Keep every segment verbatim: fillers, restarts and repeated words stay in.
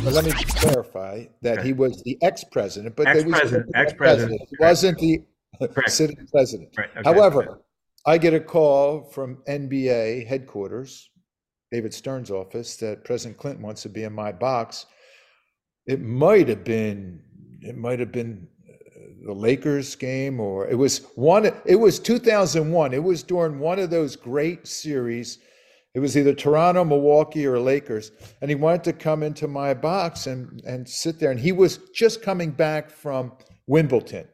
Well, let me clarify that Okay. he was the ex-president, but they was Ex-president, the ex-president. president. He wasn't the Correct. sitting president. Right. Okay. However, I get a call from N B A headquarters, David Stern's office, that President Clinton wants to be in my box. It might have been, it might have been the Lakers game, or it was one, it was two thousand one. It was during one of those great series. It was either Toronto, Milwaukee, or Lakers. And he wanted to come into my box and, and sit there. And he was just coming back from Wimbledon.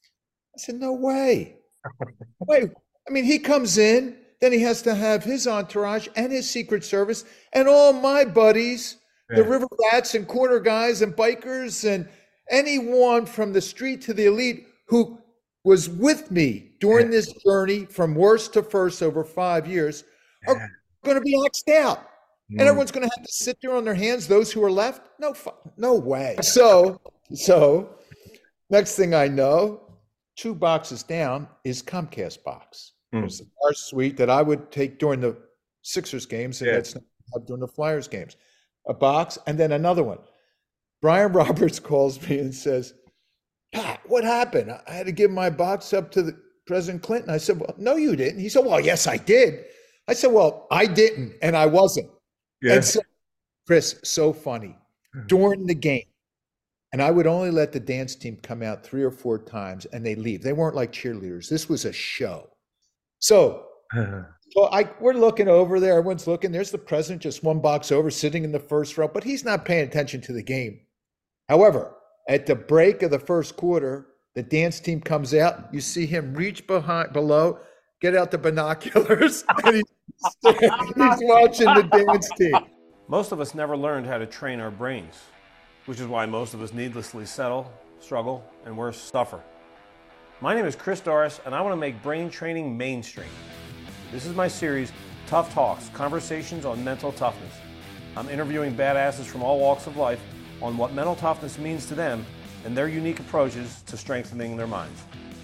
I said, no way. Wait, I mean, he comes in, then he has to have his entourage and his Secret Service and all my buddies, yeah. the river rats and corner guys and bikers and anyone from the street to the elite who was with me during yeah. this journey from worst to first over five years are yeah. going to be axed out. Mm. And everyone's going to have to sit there on their hands, those who are left? No, no way. So, so next thing I know, two boxes down is Comcast box. Mm. There's our suite that I would take during the Sixers games and yeah. that's not during the Flyers games. A box and then another one. Brian Roberts calls me and says, Pat, what happened? I had to give my box up to the President Clinton. I said, well, no, you didn't. He said, well, yes, I did. I said, well, I didn't, and I wasn't. Yeah. And so, Chris, so funny. During the game, and I would only let the dance team come out three or four times, and they leave. They weren't like cheerleaders. This was a show. So, uh-huh. so I, we're looking over there. Everyone's looking. There's the president just one box over, sitting in the first row, but he's not paying attention to the game. However, at the break of the first quarter, the dance team comes out. You see him reach behind, below, get out the binoculars, and he's, he's watching the dance team. Most of us never learned how to train our brains, which is why most of us needlessly settle, struggle, and worse, suffer. My name is Chris Doris, and I want to make brain training mainstream. This is my series, Tough Talks, Conversations on Mental Toughness. I'm interviewing badasses from all walks of life on what mental toughness means to them and their unique approaches to strengthening their minds.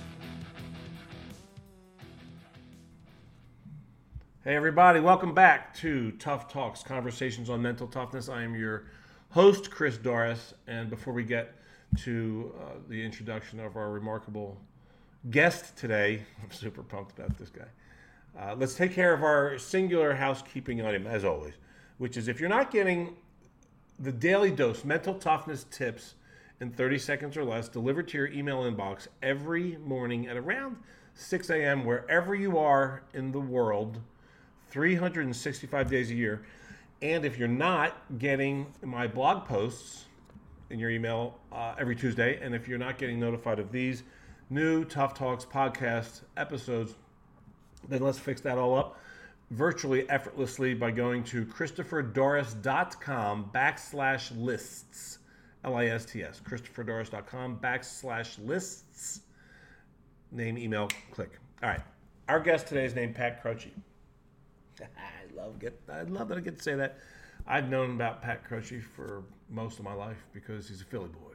Hey everybody, welcome back to Tough Talks, Conversations on Mental Toughness. I am your host, Chris Doris, and before we get to uh, the introduction of our remarkable guest today, I'm super pumped about this guy. Uh, let's take care of our singular housekeeping item, as always, which is if you're not getting the daily dose mental toughness tips in thirty seconds or less delivered to your email inbox every morning at around six a.m. wherever you are in the world, three hundred sixty-five days a year. And if you're not getting my blog posts in your email uh, every Tuesday, and if you're not getting notified of these new Tough Talks podcast episodes, then let's fix that all up virtually effortlessly by going to christopherdoris.com backslash lists, L I S T S, christopherdoris.com backslash lists, name, email, click. All right. Our guest today is named Pat Croce. I love get. I love that I get to say that. I've known about Pat Croce for most of my life because he's a Philly boy.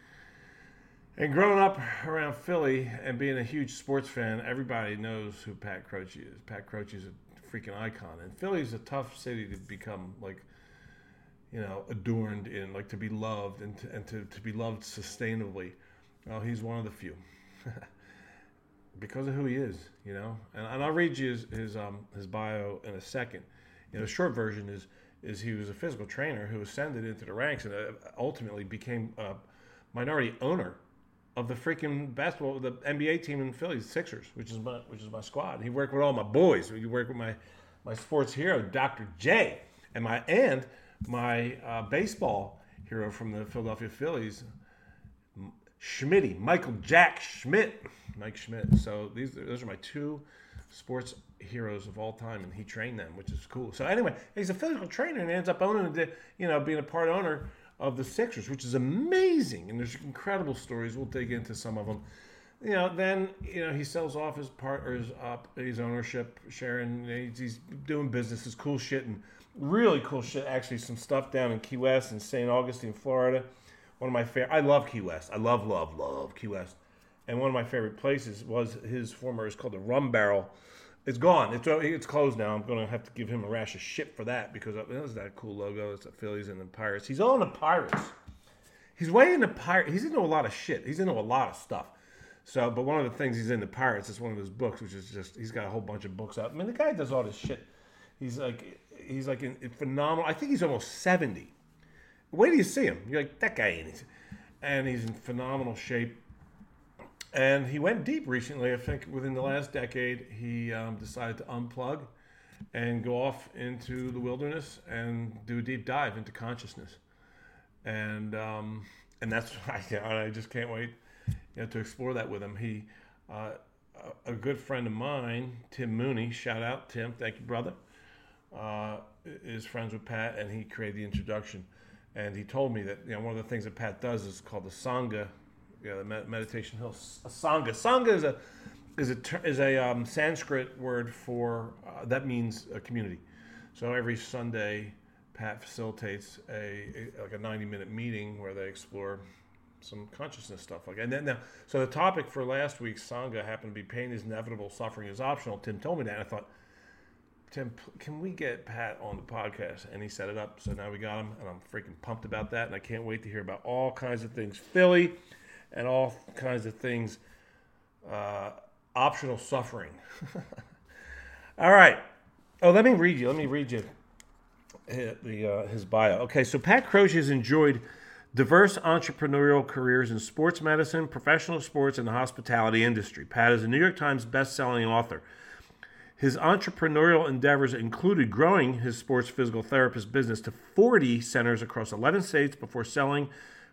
And growing up around Philly and being a huge sports fan, everybody knows who Pat Croce is. Pat Croce is a freaking icon. And Philly's a tough city to become, like, you know, adorned in, like, to be loved and to, and to, to be loved sustainably. Well, he's one of the few because of who he is, you know. And, and I'll read you his his, um, his bio in a second. You know, the short version is is he was a physical trainer who ascended into the ranks and uh, ultimately became a minority owner of the freaking basketball, the N B A team in Philly, Sixers, which is my which is my squad. He worked with all my boys. He worked with my my sports hero, Doctor J, and my and my uh, baseball hero from the Philadelphia Phillies, Schmitty, Michael Jack Schmidt, Mike Schmidt. So these those are my two sports heroes of all time, and he trained them, which is cool. So anyway, he's a physical trainer and ends up owning, the, you know, being a part owner of the Sixers, which is amazing, and there's incredible stories. We'll dig into some of them. You know, then you know he sells off his partners up, his ownership, sharing. He's, he's doing business, is cool shit, and really cool shit. Actually, some stuff down in Key West and Saint Augustine, Florida. One of my favorite. I love Key West. I love, love, love Key West. And one of my favorite places was his former. It's called the Rum Barrel It's gone. It's it's closed now. I'm going to have to give him a rash of shit for that because that was that cool logo. It's the Phillies and the Pirates. He's all in the Pirates. He's way into Pirates. He's into a lot of shit. He's into a lot of stuff. So, but one of the things he's into Pirates is one of his books, which is just he's got a whole bunch of books out. I mean, the guy does all this shit. He's like he's like in, in phenomenal. I think he's almost seventy. Wait till you see him. You're like that guy ain't. And he's in phenomenal shape. And he went deep recently. I think within the last decade, he um, decided to unplug and go off into the wilderness and do a deep dive into consciousness. And um, and that's I, I just can't wait, you know, to explore that with him. He, uh, a, a good friend of mine, Tim Mooney, shout out Tim, thank you, brother, uh, is friends with Pat, and he created the introduction. And he told me that, you know, one of the things that Pat does is called the Sangha. Yeah, the Meditation Hill Sangha. Sangha is a is a is a um, Sanskrit word for uh, that means a community. So every Sunday, Pat facilitates a, a like a ninety minute meeting where they explore some consciousness stuff like that. And then now, so the topic for last week's Sangha happened to be pain is inevitable, suffering is optional. Tim told me that, and I thought, Tim, can we get Pat on the podcast? And he set it up. So now we got him, and I'm freaking pumped about that, and I can't wait to hear about all kinds of things Philly. And all kinds of things, uh, optional suffering. All right. Oh, let me read you. Let me read you his, the, uh, his bio. Okay, so Pat Croce has enjoyed diverse entrepreneurial careers in sports medicine, professional sports, and the hospitality industry. Pat is a New York Times best-selling author. His entrepreneurial endeavors included growing his sports physical therapist business to forty centers across eleven states before selling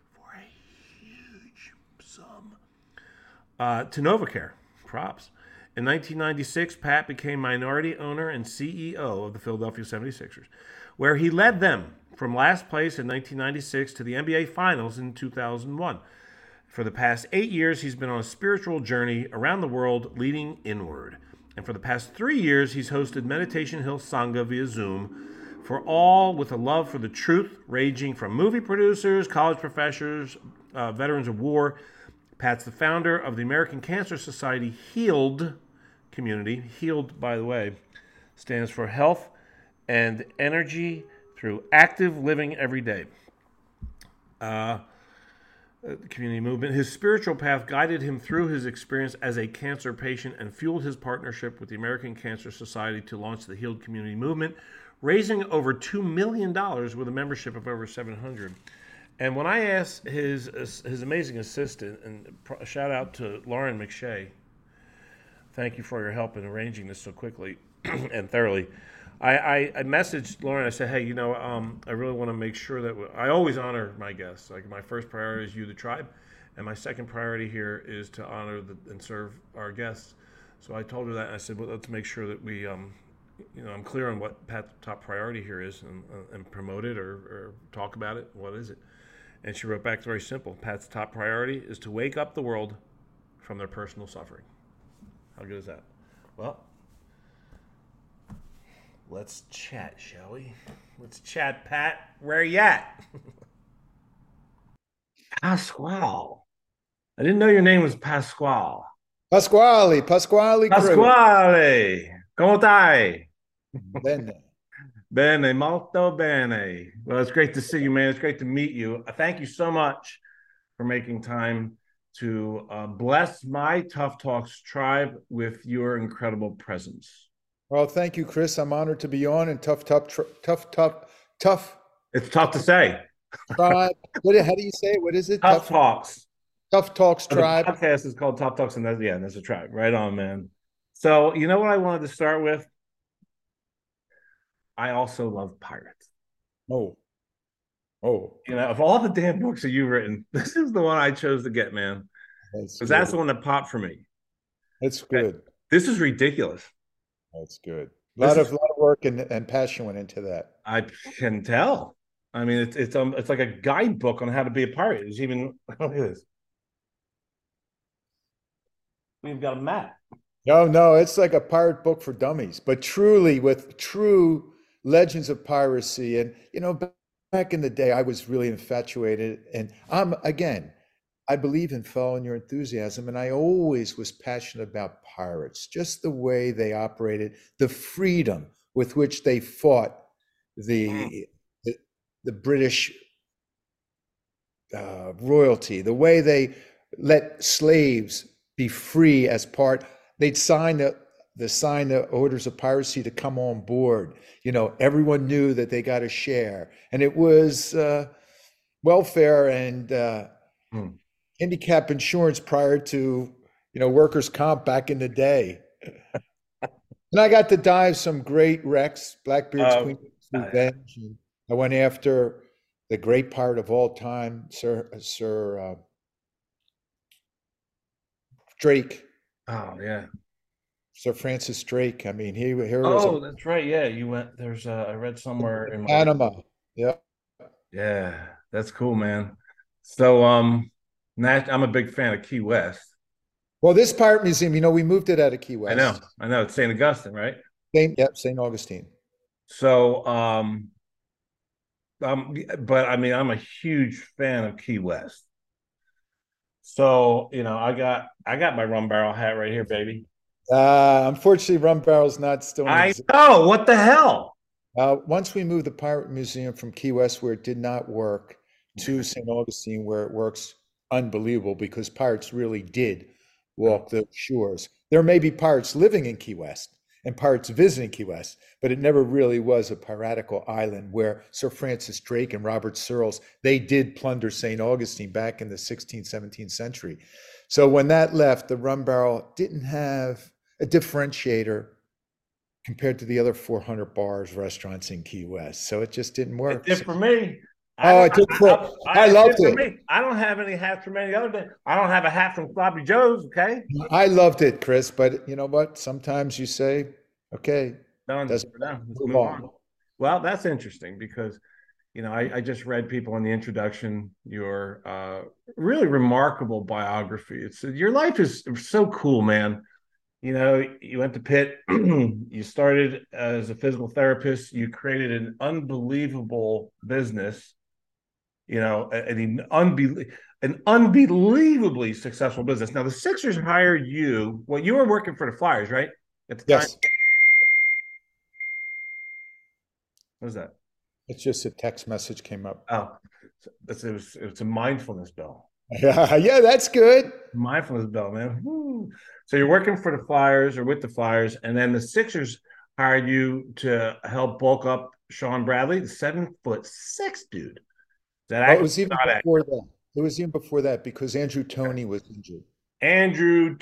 Uh, to NovaCare, props. In nineteen ninety-six, Pat became minority owner and C E O of the Philadelphia seventy-sixers, where he led them from last place in nineteen ninety-six to the N B A Finals in two thousand one. For the past eight years, he's been on a spiritual journey around the world, leading inward. And for the past three years, he's hosted Meditation Hill Sangha via Zoom for all with a love for the truth, ranging from movie producers, college professors, uh, veterans of war. Pat's the founder of the American Cancer Society HEALed community. HEALed, by the way, stands for Health and Energy Through Active Living Every Day. Uh, community movement. His spiritual path guided him through his experience as a cancer patient and fueled his partnership with the American Cancer Society to launch the HEALed community movement, raising over two million dollars with a membership of over seven hundred. And when I asked his his amazing assistant, and shout out to Lauren McShay, thank you for your help in arranging this so quickly and thoroughly. I, I, I messaged Lauren. I said, hey, you know, um, I really want to make sure that we, I always honor my guests. Like my first priority is you, the tribe, and my second priority here is to honor the, and serve our guests. So I told her that. And I said, well, let's make sure that we, um, you know, I'm clear on what Pat's top priority here is, and, uh, and promote it or, or talk about it. What is it? And she wrote back, it's very simple. Pat's top priority is to wake up the world from their personal suffering. How good is that? Well, let's chat, shall we? Let's chat, Pat. Where you at? Pasquale. I didn't know your name was Pasquale. Pasquale, Pasquale. Pasquale. Come stai? Bene. Bene, molto bene. Well, it's great to see you, man. It's great to meet you. Thank you so much for making time to uh, bless my Tough Talks tribe with your incredible presence. Well, thank you, Chris. I'm honored to be on and tough, tough, tr- tough, tough, tough. It's tough to say. Tribe. What? How do you say it? What is it? Tough, tough Talks. Tough Talks tribe. The podcast is called Tough Talks, and that's, yeah, that's a tribe. Right on, man. So, you know what I wanted to start with? I also love pirates. Oh. Oh. You know, of all the damn books that you've written, this is the one I chose to get, man. Because that's, that's the one that popped for me. It's good. This is ridiculous. That's good. A lot this of is, lot of work and, and passion went into that. I can tell. I mean, it's it's um it's like a guidebook on how to be a pirate. It's even look at this. We've got a map. No, no, it's like a pirate book for dummies, but truly with true legends of piracy. And, you know, back in the day, I was really infatuated. And I'm, again, I believe in following your enthusiasm, and I always was passionate about pirates, just the way they operated, the freedom with which they fought Mm. the the, the British uh, royalty, the way they let slaves be free as part. They'd sign the the sign the orders of piracy to come on board. You know, everyone knew that they got a share, and it was uh, welfare and uh, Mm. handicap insurance prior to you know workers' comp back in the day. And I got to dive some great wrecks, Blackbeard's Uh, Queen's uh, yeah. Revenge. And I went after the great pirate of all time, Sir Sir uh, Drake, Oh yeah. Sir Francis Drake. I mean, he here was a Oh, that's right. Yeah, you went. There's. Uh, I read somewhere in my. Panama. Yeah. Yeah, that's cool, man. So, um, Nat, I'm a big fan of Key West. Well, this pirate museum, you know, we moved it out of Key I know, West. I know. It's Saint Augustine, right? Saint, yep, Saint Augustine. So, um, um, but I mean, I'm a huge fan of Key West. So, you know, I got I got my rum barrel hat right here, baby. Uh, unfortunately, Rum Barrel's not still in I existence. know. What the hell? Uh, once we moved the Pirate Museum from Key West, where it did not work, to Saint Augustine, where it works unbelievable because pirates really did walk the shores. There may be pirates living in Key West and pirates visiting Key West, but it never really was a piratical island where Sir Francis Drake and Robert Searles, they did plunder Saint Augustine back in the sixteenth, seventeenth century. So when that left, the Rum Barrel didn't have a differentiator compared to the other four hundred bars, restaurants in Key West. So it just didn't It work. did So, for me. I oh, don't. it did I, for, I, I, I it did loved for it. me. I don't have any hats from any other day. I don't have a hat from Sloppy Joe's. Okay. I loved it, Chris. But you know what? Sometimes you say, okay, Done. doesn't We're done. Let's move move on. on. Well, that's interesting because you know I, I just read people in the introduction your uh, really remarkable biography. It's your life is so cool, man. You know, you went to Pitt. You started as a physical therapist. You created an unbelievable business. You know, an unbe- an unbelievably successful business. Now the Sixers hired you. Well, you were working for the Flyers, right? At the time. Yes, What was that? it's just a text message came up. Oh, it's, it was it's a mindfulness bell. Yeah, yeah, that's good. Mindfulness bell, man. Woo. So you're working for the Flyers or with the Flyers, and then the Sixers hired you to help bulk up Sean Bradley, the seven foot six dude. That Well, it actually was even not act. before that. It was even before that because Andrew Toney was injured. Andrew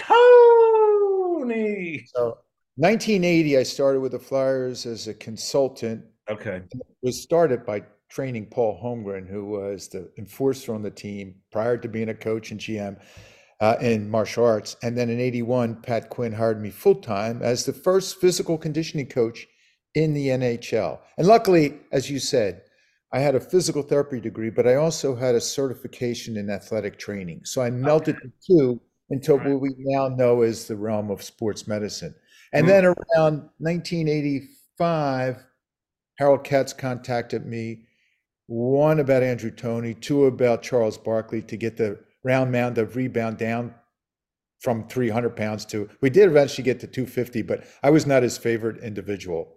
Toney. So nineteen eighty, I started with the Flyers as a consultant. Okay. It was started by training Paul Holmgren, who was the enforcer on the team prior to being a coach and G M uh, in martial arts. And then in eighty-one, Pat Quinn hired me full time as the first physical conditioning coach in the N H L. And luckily, as you said, I had a physical therapy degree, but I also had a certification in athletic training. So I Okay. melted the two into Right. what we now know as the realm of sports medicine. And Mm. then around nineteen eighty-five, Harold Katz contacted me, one about Andrew Toney, two about Charles Barkley to get the round mound of rebound down from three hundred pounds to, we did eventually get to two fifty, but I was not his favorite individual.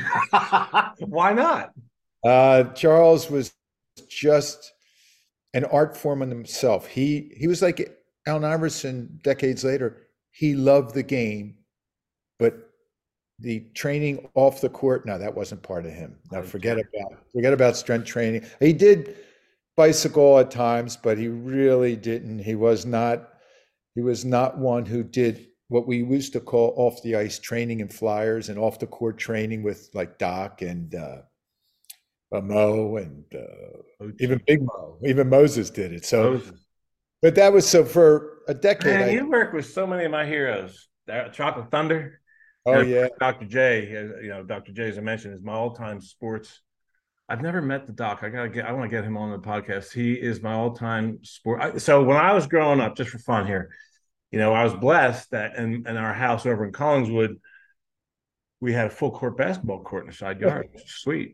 Why not? Uh, Charles was just an art form in himself. He he was like Allen Iverson decades later. He loved the game, but the training off the court, no, that wasn't part of him. Now forget Okay. about forget about strength training. He did bicycle at times, but he really didn't. He was not he was not one who did what we used to call off the ice training and flyers and off the court training with like Doc and uh, uh, Mo and uh, even Ochi. Big Mo. Even Moses did it. So, Moses. but that was so for a decade. Man, I you work with so many of my heroes. That- Chocolate Thunder. oh And of yeah, course, Doctor J, as- you know, Doctor J, as I mentioned, is my all-time sports. I've never met the doc. I gotta get. I want to get him on the podcast. He is my all-time sport. I, so when I was growing up, just for fun here, you know, I was blessed that in, in our house over in Collingswood, we had a full court basketball court in the side yard, which is sweet.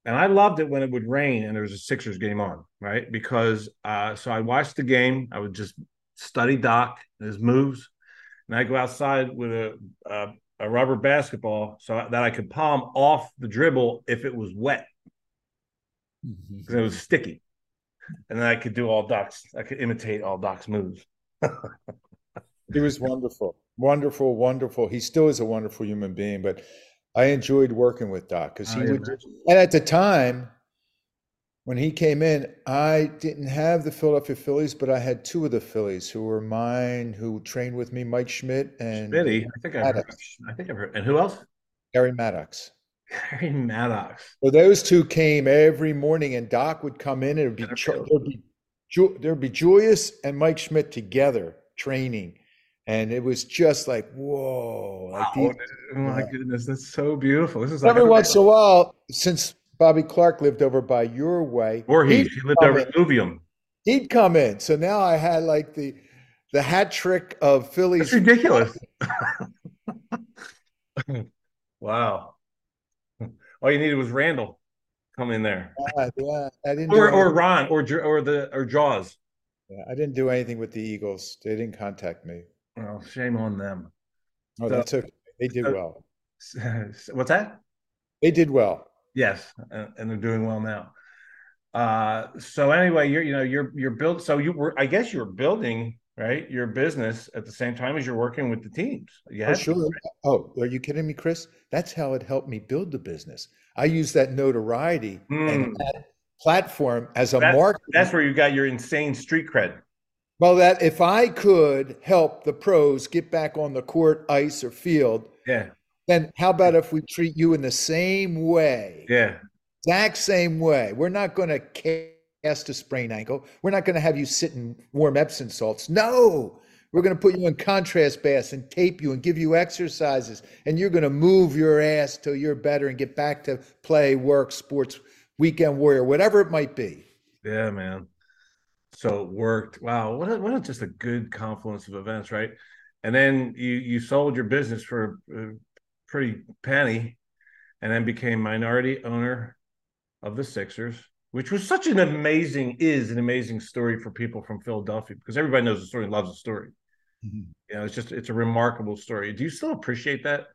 And I loved it when it would rain and there was a Sixers game on, right? Because uh, so I watched the game. I would just study Doc and his moves, and I go outside with a, a a rubber basketball so that I could palm off the dribble if it was wet because it was sticky, and then I could do all Doc's. I could imitate all Doc's moves. He was wonderful, wonderful, wonderful. He still is a wonderful human being, but I enjoyed working with Doc because he I would, and at the time when he came in, I didn't have the Philadelphia Phillies, but I had two of the Phillies who were mine, who trained with me, Mike Schmidt and Smitty, I think I've heard. Maddox, I think I've heard. And who else? Gary Maddox. Harry Maddox. Well, those two came every morning, and Doc would come in, and it would be Jennifer. there'd be Ju- there'd be Julius and Mike Schmidt together training, and it was just like whoa, like Wow. these. Oh my Yeah. goodness, that's so beautiful. This is like Every once in a while, since Bobby Clark lived over by your way, Voorhees. he'd He lived come over in. in Uvium. He'd come in. So now I had like the the hat trick of That's Phillies. ridiculous. Wow. All you needed was Randall come in there, Yeah, yeah, I didn't do or or anything. Ron, or J- or the or Jaws. Yeah, I didn't do anything with the Eagles. They didn't contact me. Well, shame on them. Oh, So, that's okay. They did so well. what's that? They did well. Yes, and, and they're doing well now. Uh, so anyway, you're you know you're you're built. So you were, I guess, you were building, right, your business at the same time as you're working with the teams. You Oh, had to, sure. Oh, are you kidding me, Chris? That's how it helped me build the business. I use that notoriety and Hmm. that platform as a That's marketing. that's where you got your insane street cred. Well, that if I could help the pros get back on the court, ice, or field, Yeah, then how about if we treat you in the same way, yeah, exact same way? We're not going to cast a sprained ankle. We're not going to have you sit in warm Epsom salts. No, we're going to put you in contrast baths and tape you and give you exercises, and you're going to move your ass till you're better and get back to play, work, sports, weekend warrior, whatever it might be. yeah, man. So it worked. Wow, what a, what a, just a good confluence of events, right? And then you you sold your business for a pretty penny, and then became minority owner of the Sixers, which was such an amazing is an amazing story for people from Philadelphia because everybody knows the story and loves the story. Mhm. You know, it's just it's a remarkable story. Do you still appreciate that?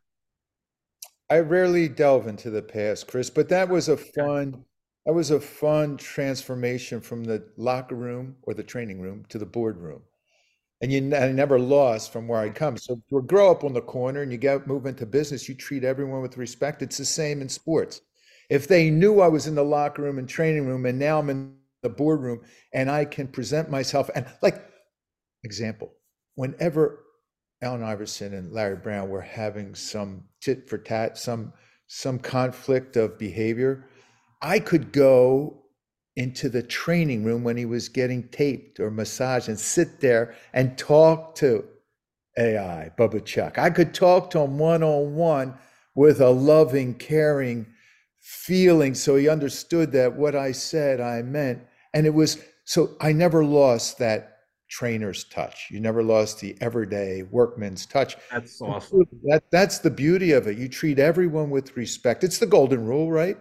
I rarely delve into the past, Chris, but that was a fun, that was a fun transformation from the locker room or the training room to the boardroom. And you I never lost from where I come. So if you grow up on the corner and you get move into business, you treat everyone with respect. It's the same in sports. If they knew I was in the locker room and training room and now I'm in the boardroom and I can present myself and like example, whenever Allen Iverson and Larry Brown were having some tit for tat, some some conflict of behavior, I could go into the training room when he was getting taped or massaged and sit there and talk to A I, Bubba Chuck. I could talk to him one on one with a loving, caring feeling so he understood that what I said, I meant. And it was so I never lost that trainer's touch. You never lost the everyday workman's touch. That's awesome. That that's the beauty of it. You treat everyone with respect. It's the golden rule, right?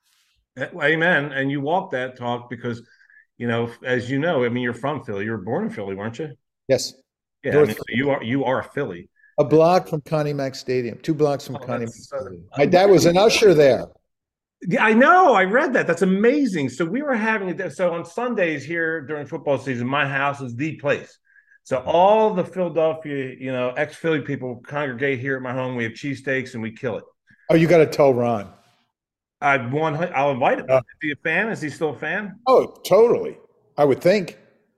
Amen. And you walk that talk because, you know, as you know, I mean, you're from Philly. You were born in Philly, weren't you? Yes. Yeah, I North mean, so you are you are a Philly. a block from Connie Mack Stadium, two blocks from Oh, Connie Mack that's uh, Stadium. My dad was an usher there. yeah, I know. I read that. That's amazing. So we were having it. So on Sundays here during football season, my house is the place. So all the Philadelphia, you know, ex-Philly people congregate here at my home. We have cheesesteaks and we kill it. Oh, you got to tell Ron. I one, I'll invite him. Uh, Is he a fan? Is he still a fan? oh, totally. I would think.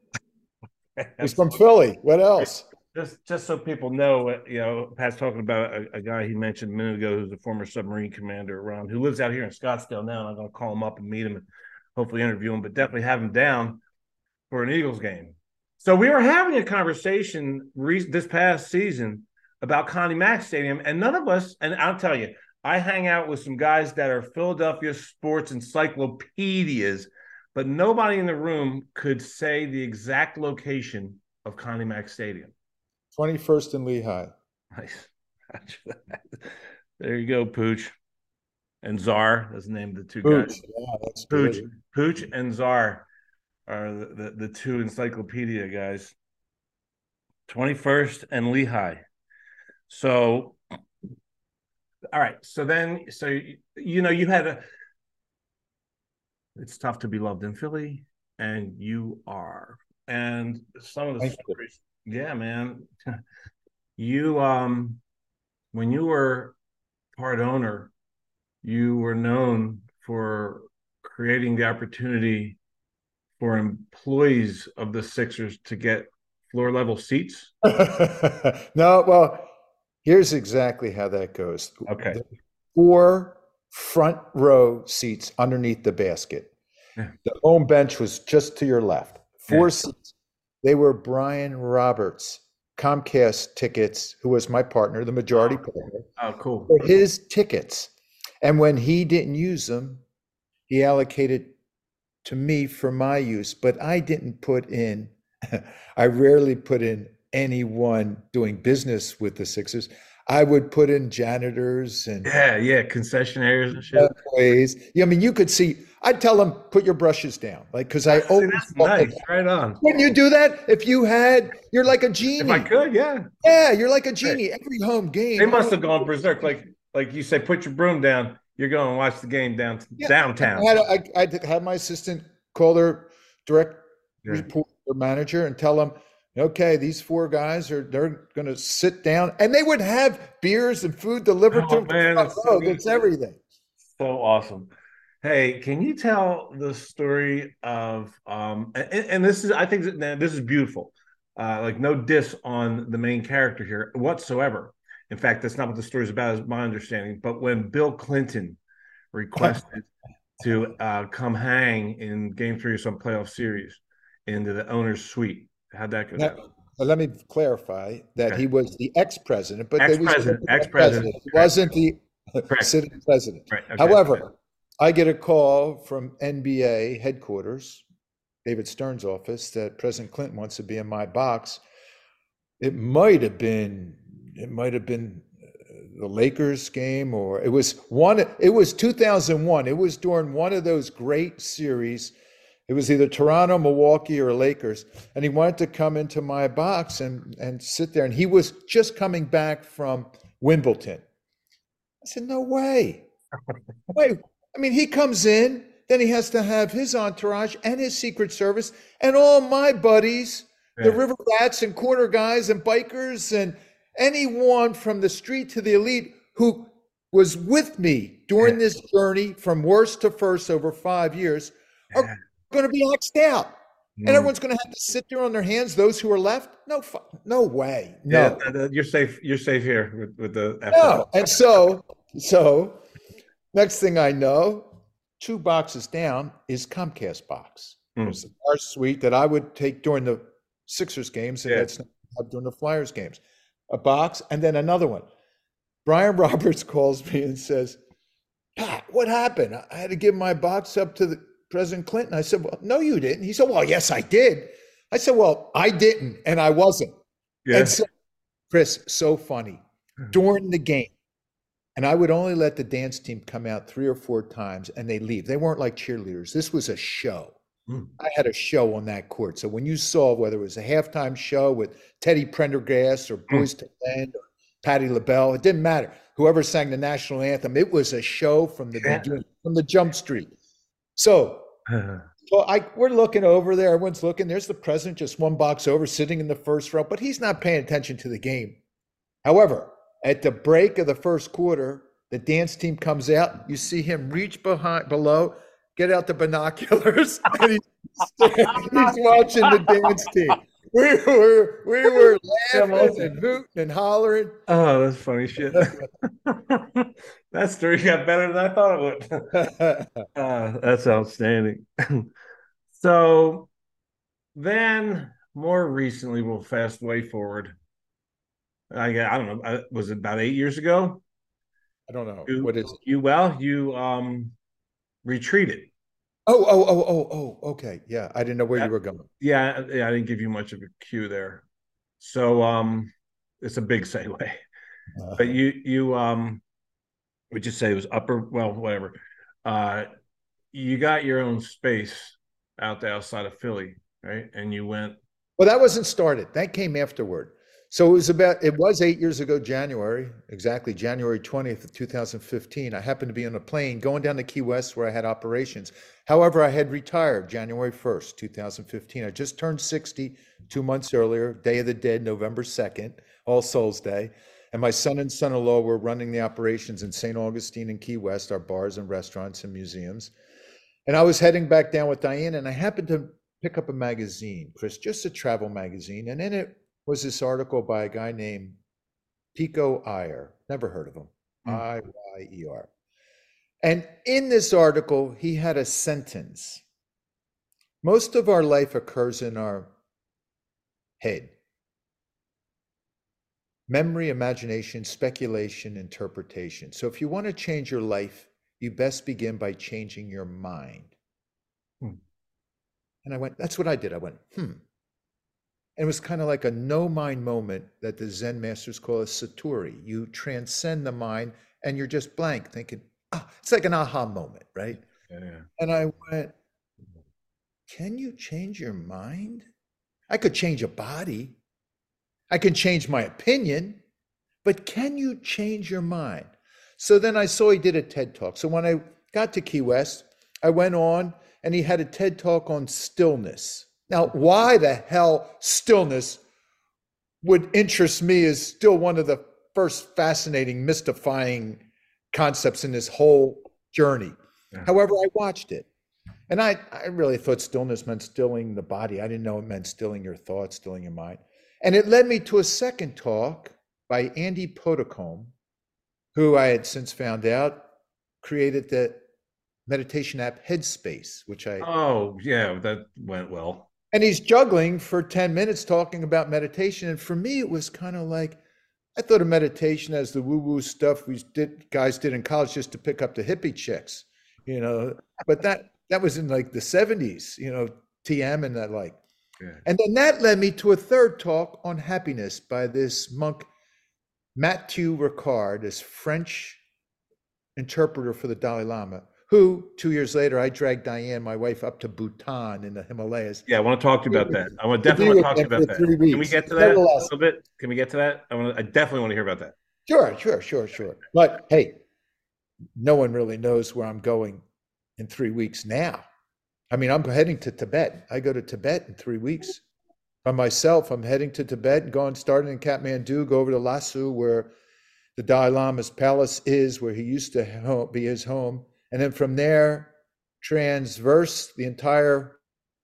He's from Philly. What else? Just, just so people know, uh, you know, Pat's talking about a, a guy he mentioned a minute ago who's a former submarine commander, Ron, who lives out here in Scottsdale now. And I'm going to call him up and meet him and hopefully interview him, but definitely have him down for an Eagles game. So we were having a conversation re- this past season about Connie Mack Stadium, and none of us, and I'll tell you, I hang out with some guys that are Philadelphia sports encyclopedias, but nobody in the room could say the exact location of Connie Mack Stadium. twenty-first and Lehigh. Nice. There you go, Pooch. and Czar. That's the name of the two Pooch. guys. Yeah, that's Pooch, good. Pooch, and Czar are the, the, the two encyclopedia guys. twenty-first and Lehigh. So, all right. So then, so you know, you had a. It's tough to be loved in Philly, and you are. And some of the Thank you. stories, yeah, man. You um, when you were part owner, you were known for creating the opportunity for employees of the Sixers to get floor level seats. No, well, here's exactly how that goes. Okay. The four front row seats underneath the basket. Yeah. The home bench was just to your left. Four Yeah. seats. They were Brian Roberts, Comcast tickets, who was my partner, the majority partner, Oh, cool. for his tickets. And when he didn't use them, he allocated to me for my use, but I didn't put in, I rarely put in anyone doing business with the Sixers. I would put in janitors and Yeah, yeah, concessionaires and shit. employees. Yeah, I mean, you could see, I'd tell them, put your brushes down. Like, because I See, always that's felt like, nice. Right on. wouldn't you do that if you had, you're like a If I genie. could, yeah. Yeah, you're like a Right. genie. Every home game. They must oh, have gone berserk. Like, like you say, put your broom down. You're going to watch the game down yeah. downtown. I had, I, I'd have my assistant call their direct Yeah. report their manager and tell them, okay, these four guys are they're going to sit down, and they would have beers and food delivered Oh, to them. man, that's so Oh, good. it's everything. So awesome. Hey, can you tell the story of um and, and this is I think that this is beautiful. Uh like no diss on the main character here whatsoever. In fact, that's not what the story is about, is my understanding. But when Bill Clinton requested to uh come hang in game three of some playoff series into the owner's suite, how'd that go Now, down? uh, let me clarify that Okay. he was the ex-president, but they was Ex-president, the ex-president. president. He Correct. wasn't the Correct. sitting president. Right. Okay. However, I get a call from N B A headquarters, David Stern's office, that President Clinton wants to be in my box. It might have been, it might have been uh, the Lakers game, or it was one, it was two thousand one. It was during one of those great series. It was either Toronto, Milwaukee, or Lakers. And he wanted to come into my box and, and sit there. And he was just coming back from Wimbledon. I said, no way. Wait, I mean, he comes in, then he has to have his entourage and his Secret Service and all my buddies, Yeah. the river rats and corner guys and bikers and anyone from the street to the elite who was with me during Yeah. this journey from worst to first over five years are Yeah. going to be axed out. And Mm. everyone's going to have to sit there on their hands, those who are left. No, fu- no way. No. Yeah, th- you're safe. You're safe here with, with the No. And so, so next thing I know, two boxes down is Comcast box. Mm. There's our suite that I would take during the Sixers games, and Yeah. that's not during the Flyers games. A box, and then another one. Brian Roberts calls me and says, Pat, what happened? I had to give my box up to the President Clinton. I said, well, no, you didn't. He said, well, yes, I did. I said, well, I didn't, and I wasn't. Yeah. And so, Chris, so funny. During the game, and I would only let the dance team come out three or four times and they leave. They weren't like cheerleaders. This was a show. Mm. I had a show on that court. So when you saw whether it was a halftime show with Teddy Prendergast or Boyz two Men or Patti LaBelle, it didn't matter. Whoever sang the national anthem, it was a show from the Yeah. beginning, from the jump street. So, so I we're looking over there. Everyone's looking. There's the president, just one box over, sitting in the first row, but he's not paying attention to the game. However, at the break of the first quarter, the dance team comes out. You see him reach behind below, get out the binoculars, and he's, he's watching the dance team. We were we were laughing and hooting and hollering. Oh, that's funny shit. That story got better than I thought it would. Uh, that's outstanding. So then, more recently, we'll fast way forward. I, I don't know. I, was it about eight years ago? I don't know. You, What is it? you well, you um retreated. Oh, oh, oh, oh, oh, okay. Yeah, I didn't know where Yeah. you were going. Yeah, yeah, I didn't give you much of a cue there. So um it's a big segue. Uh, But you you um we just say it was upper, well, whatever. Uh, you got your own space out there outside of Philly, right? And you went, Well, that wasn't started. That came afterward. So it was about, it was eight years ago, January, exactly January twentieth of two thousand fifteen. I happened to be on a plane going down to Key West where I had operations. However, I had retired January first, two thousand fifteen. I just turned sixty two months earlier, Day of the Dead, November second, All Souls Day. And my son and son-in-law were running the operations in Saint Augustine and Key West, our bars and restaurants and museums. And I was heading back down with Diane, and I happened to pick up a magazine, Chris, just a travel magazine. And in it was this article by a guy named Pico Iyer. Never heard of him. hmm. I Y E R. And in this article, he had a sentence. Most of our life occurs in our head. Memory, imagination, speculation, interpretation. So if you want to change your life, you best begin by changing your mind. Hmm. And I went, that's what I did. I went, hmm. And it was kind of like a no mind moment that the Zen masters call a satori. You transcend the mind and you're just blank, thinking, ah, it's like an aha moment, right? Yeah, yeah. And I went, can you change your mind? I could change a body. I can change my opinion, but can you change your mind? So then I saw he did a TED Talk. So when I got to Key West, I went on and he had a TED Talk on stillness. Now, why the hell stillness would interest me is still one of the first fascinating, mystifying concepts in this whole journey. Yeah. However, I watched it. And I, I really thought stillness meant stilling the body. I didn't know it meant stilling your thoughts, stilling your mind. And it led me to a second talk by Andy Podicombe, who I had since found out created the meditation app Headspace, which I... Oh, yeah, that went well. And he's juggling for ten minutes talking about meditation. And for me, it was kind of like, I thought of meditation as the woo-woo stuff we did, guys did in college just to pick up the hippie chicks, you know, but that, that was in like the seventies, you know, T M and that like. Yeah. And then that led me to a third talk on happiness by this monk, Mathieu Ricard, this French interpreter for the Dalai Lama, who two years later, I dragged Diane, my wife, up to Bhutan in the Himalayas. Yeah, I want to talk to you about that. I want To definitely be want to talk with to you them about for that. three Can we weeks. get to that a Nevertheless, little bit? Can we get to that? I want to, I definitely want to hear about that. sure, sure, sure, sure. But hey, no one really knows where I'm going in three weeks now. I mean, I'm heading to Tibet. I go to Tibet in three weeks. By myself, I'm heading to Tibet and going, starting in Kathmandu, go over to Lhasa, where the Dalai Lama's palace is, where he used to ho- be his home. And then from there, transverse the entire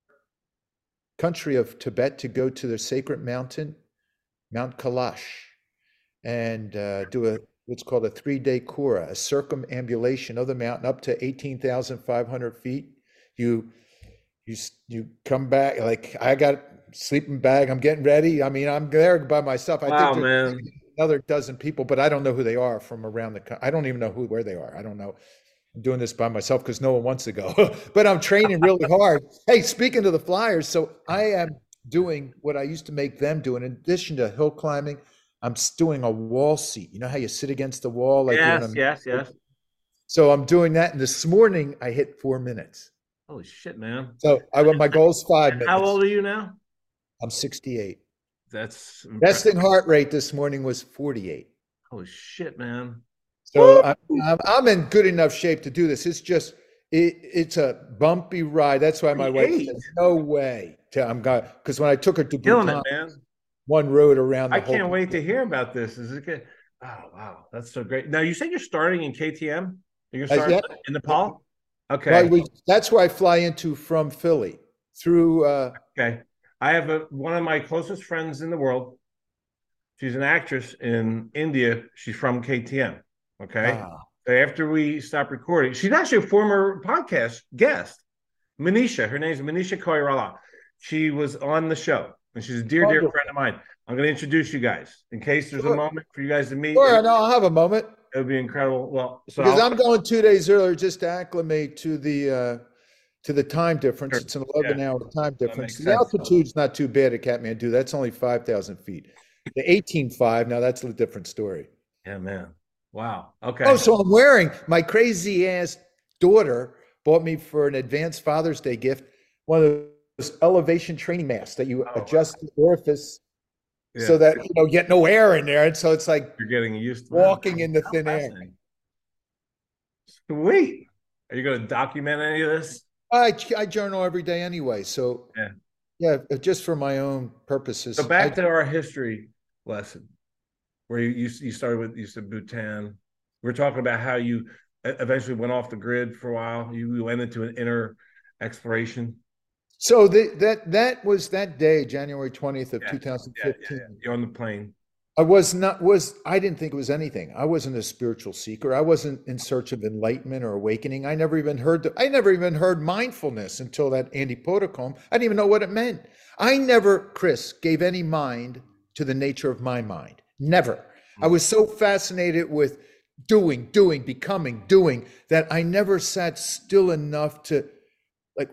country of Tibet to go to the sacred mountain, Mount Kailash, and uh, do a what's called a three-day kura, a circumambulation of the mountain up to eighteen thousand five hundred feet. You you you come back, like I got sleeping bag. I'm getting ready. I mean, I'm there by myself. I Wow, think there's man. another dozen people, but I don't know who they are from around the. co- I don't even know who where they are. I don't know. I'm doing this by myself because no one wants to go. But I'm training really hard. Hey, speaking of the Flyers, so I am doing what I used to make them do. In addition to hill climbing, I'm s- doing a wall seat. You know how you sit against the wall like you're in Yes, a. yes, yes. So I'm doing that, and this morning I hit four minutes. Holy shit, man. So I my goal is five And how old minutes. are you now? I'm sixty-eight. That's Resting impressive. heart rate this morning was forty-eight. Holy shit, man. So I'm, I'm, I'm in good enough shape to do this. It's just, it, it's a bumpy ride. That's why my wife forty-eight. said, no way. To, I'm going, because when I took her to Killing it, Bhutan, man. one road around I the whole. can't wait to hear about this. Is it good? Oh, wow. That's so great. Now, you said you're starting in K T M? You're going to As start yet, in Nepal? well, Okay. we, that's where I fly into from Philly through, uh, Okay. I have a, one of my closest friends in the world. She's an actress in India. She's from K T M. Okay. ah, So after we stopped recording, she's actually a former podcast guest, Manisha. Her name's Manisha Koirala. She was on the show, and she's a dear, dear wonderful. friend of mine. I'm going to introduce you guys in case there's a Sure, moment for you guys to meet. sure, It, and I'll have a moment it would be incredible. Well, so because I'll, I'm going two days earlier just to acclimate to the, uh, to the time difference. sure. It's an Yeah, eleven hour time that difference. makes The sense. altitude's not too bad at Kathmandu. That's only five thousand feet. The eighteen five, now that's a different story. Yeah, man. Wow. Oh, Okay. so I'm wearing my crazy ass daughter bought me for an advanced Father's Day gift one of those elevation training masks that you Oh, wow. adjust the orifice so Yeah. that you know get no air in there, and so it's like You're getting used to wow. walking in the How thin air. fascinating. Sweet. Are you going to document any of this? I I journal every day anyway, so Yeah. yeah, just for my own So purposes. I back to our history lesson where you you, you started with you said Bhutan. We're talking about how you e- eventually went off the grid for a while. You, you went into an inner exploration. so the, that that was that day, January twentieth of Yeah. Yeah. Yeah. Yeah. two thousand fifteen. You're on the plane. I was not was I didn't think it was anything. I wasn't a spiritual seeker. I wasn't in search of enlightenment or awakening. I never even heard the, I never even heard mindfulness until that Andy Podicombe. I didn't even know what it meant. I never, Chris, gave any mind to the nature of my mind. Never. I was so fascinated with doing, doing, becoming, doing that I never sat still enough to like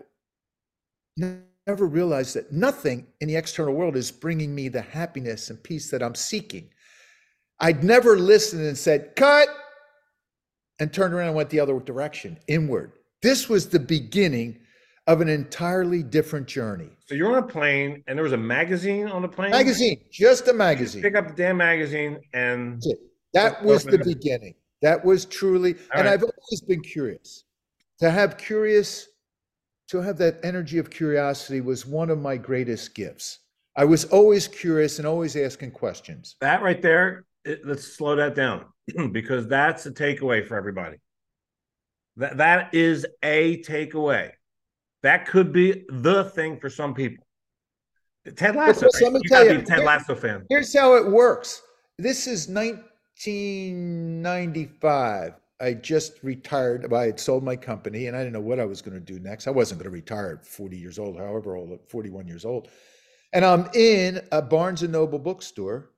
never realized that nothing in the external world is bringing me the happiness and peace that I'm seeking. I'd never listened and said, cut, and turned around and went the other direction, inward. This was the beginning of an entirely different journey. So you're on a plane, and there was a magazine on the plane. Magazine, just a You just magazine. pick up the damn magazine, and That was the beginning. That was truly, All and right. I've always been curious. To have curious, to have that energy of curiosity was one of my greatest gifts. I was always curious and always asking questions. that right there. It, let's slow that down because that's a takeaway for everybody. That that is a takeaway. That could be the thing for some people. Ted But Lasso. Chris, let me You tell gotta you, be a Ted here- Lasso fan. here's how it works. This is nineteen ninety-five. I just retired. I had sold my company and I didn't know what I was going to do next. I wasn't going to retire at forty years old, however old, forty-one years old. And I'm in a Barnes and Noble bookstore,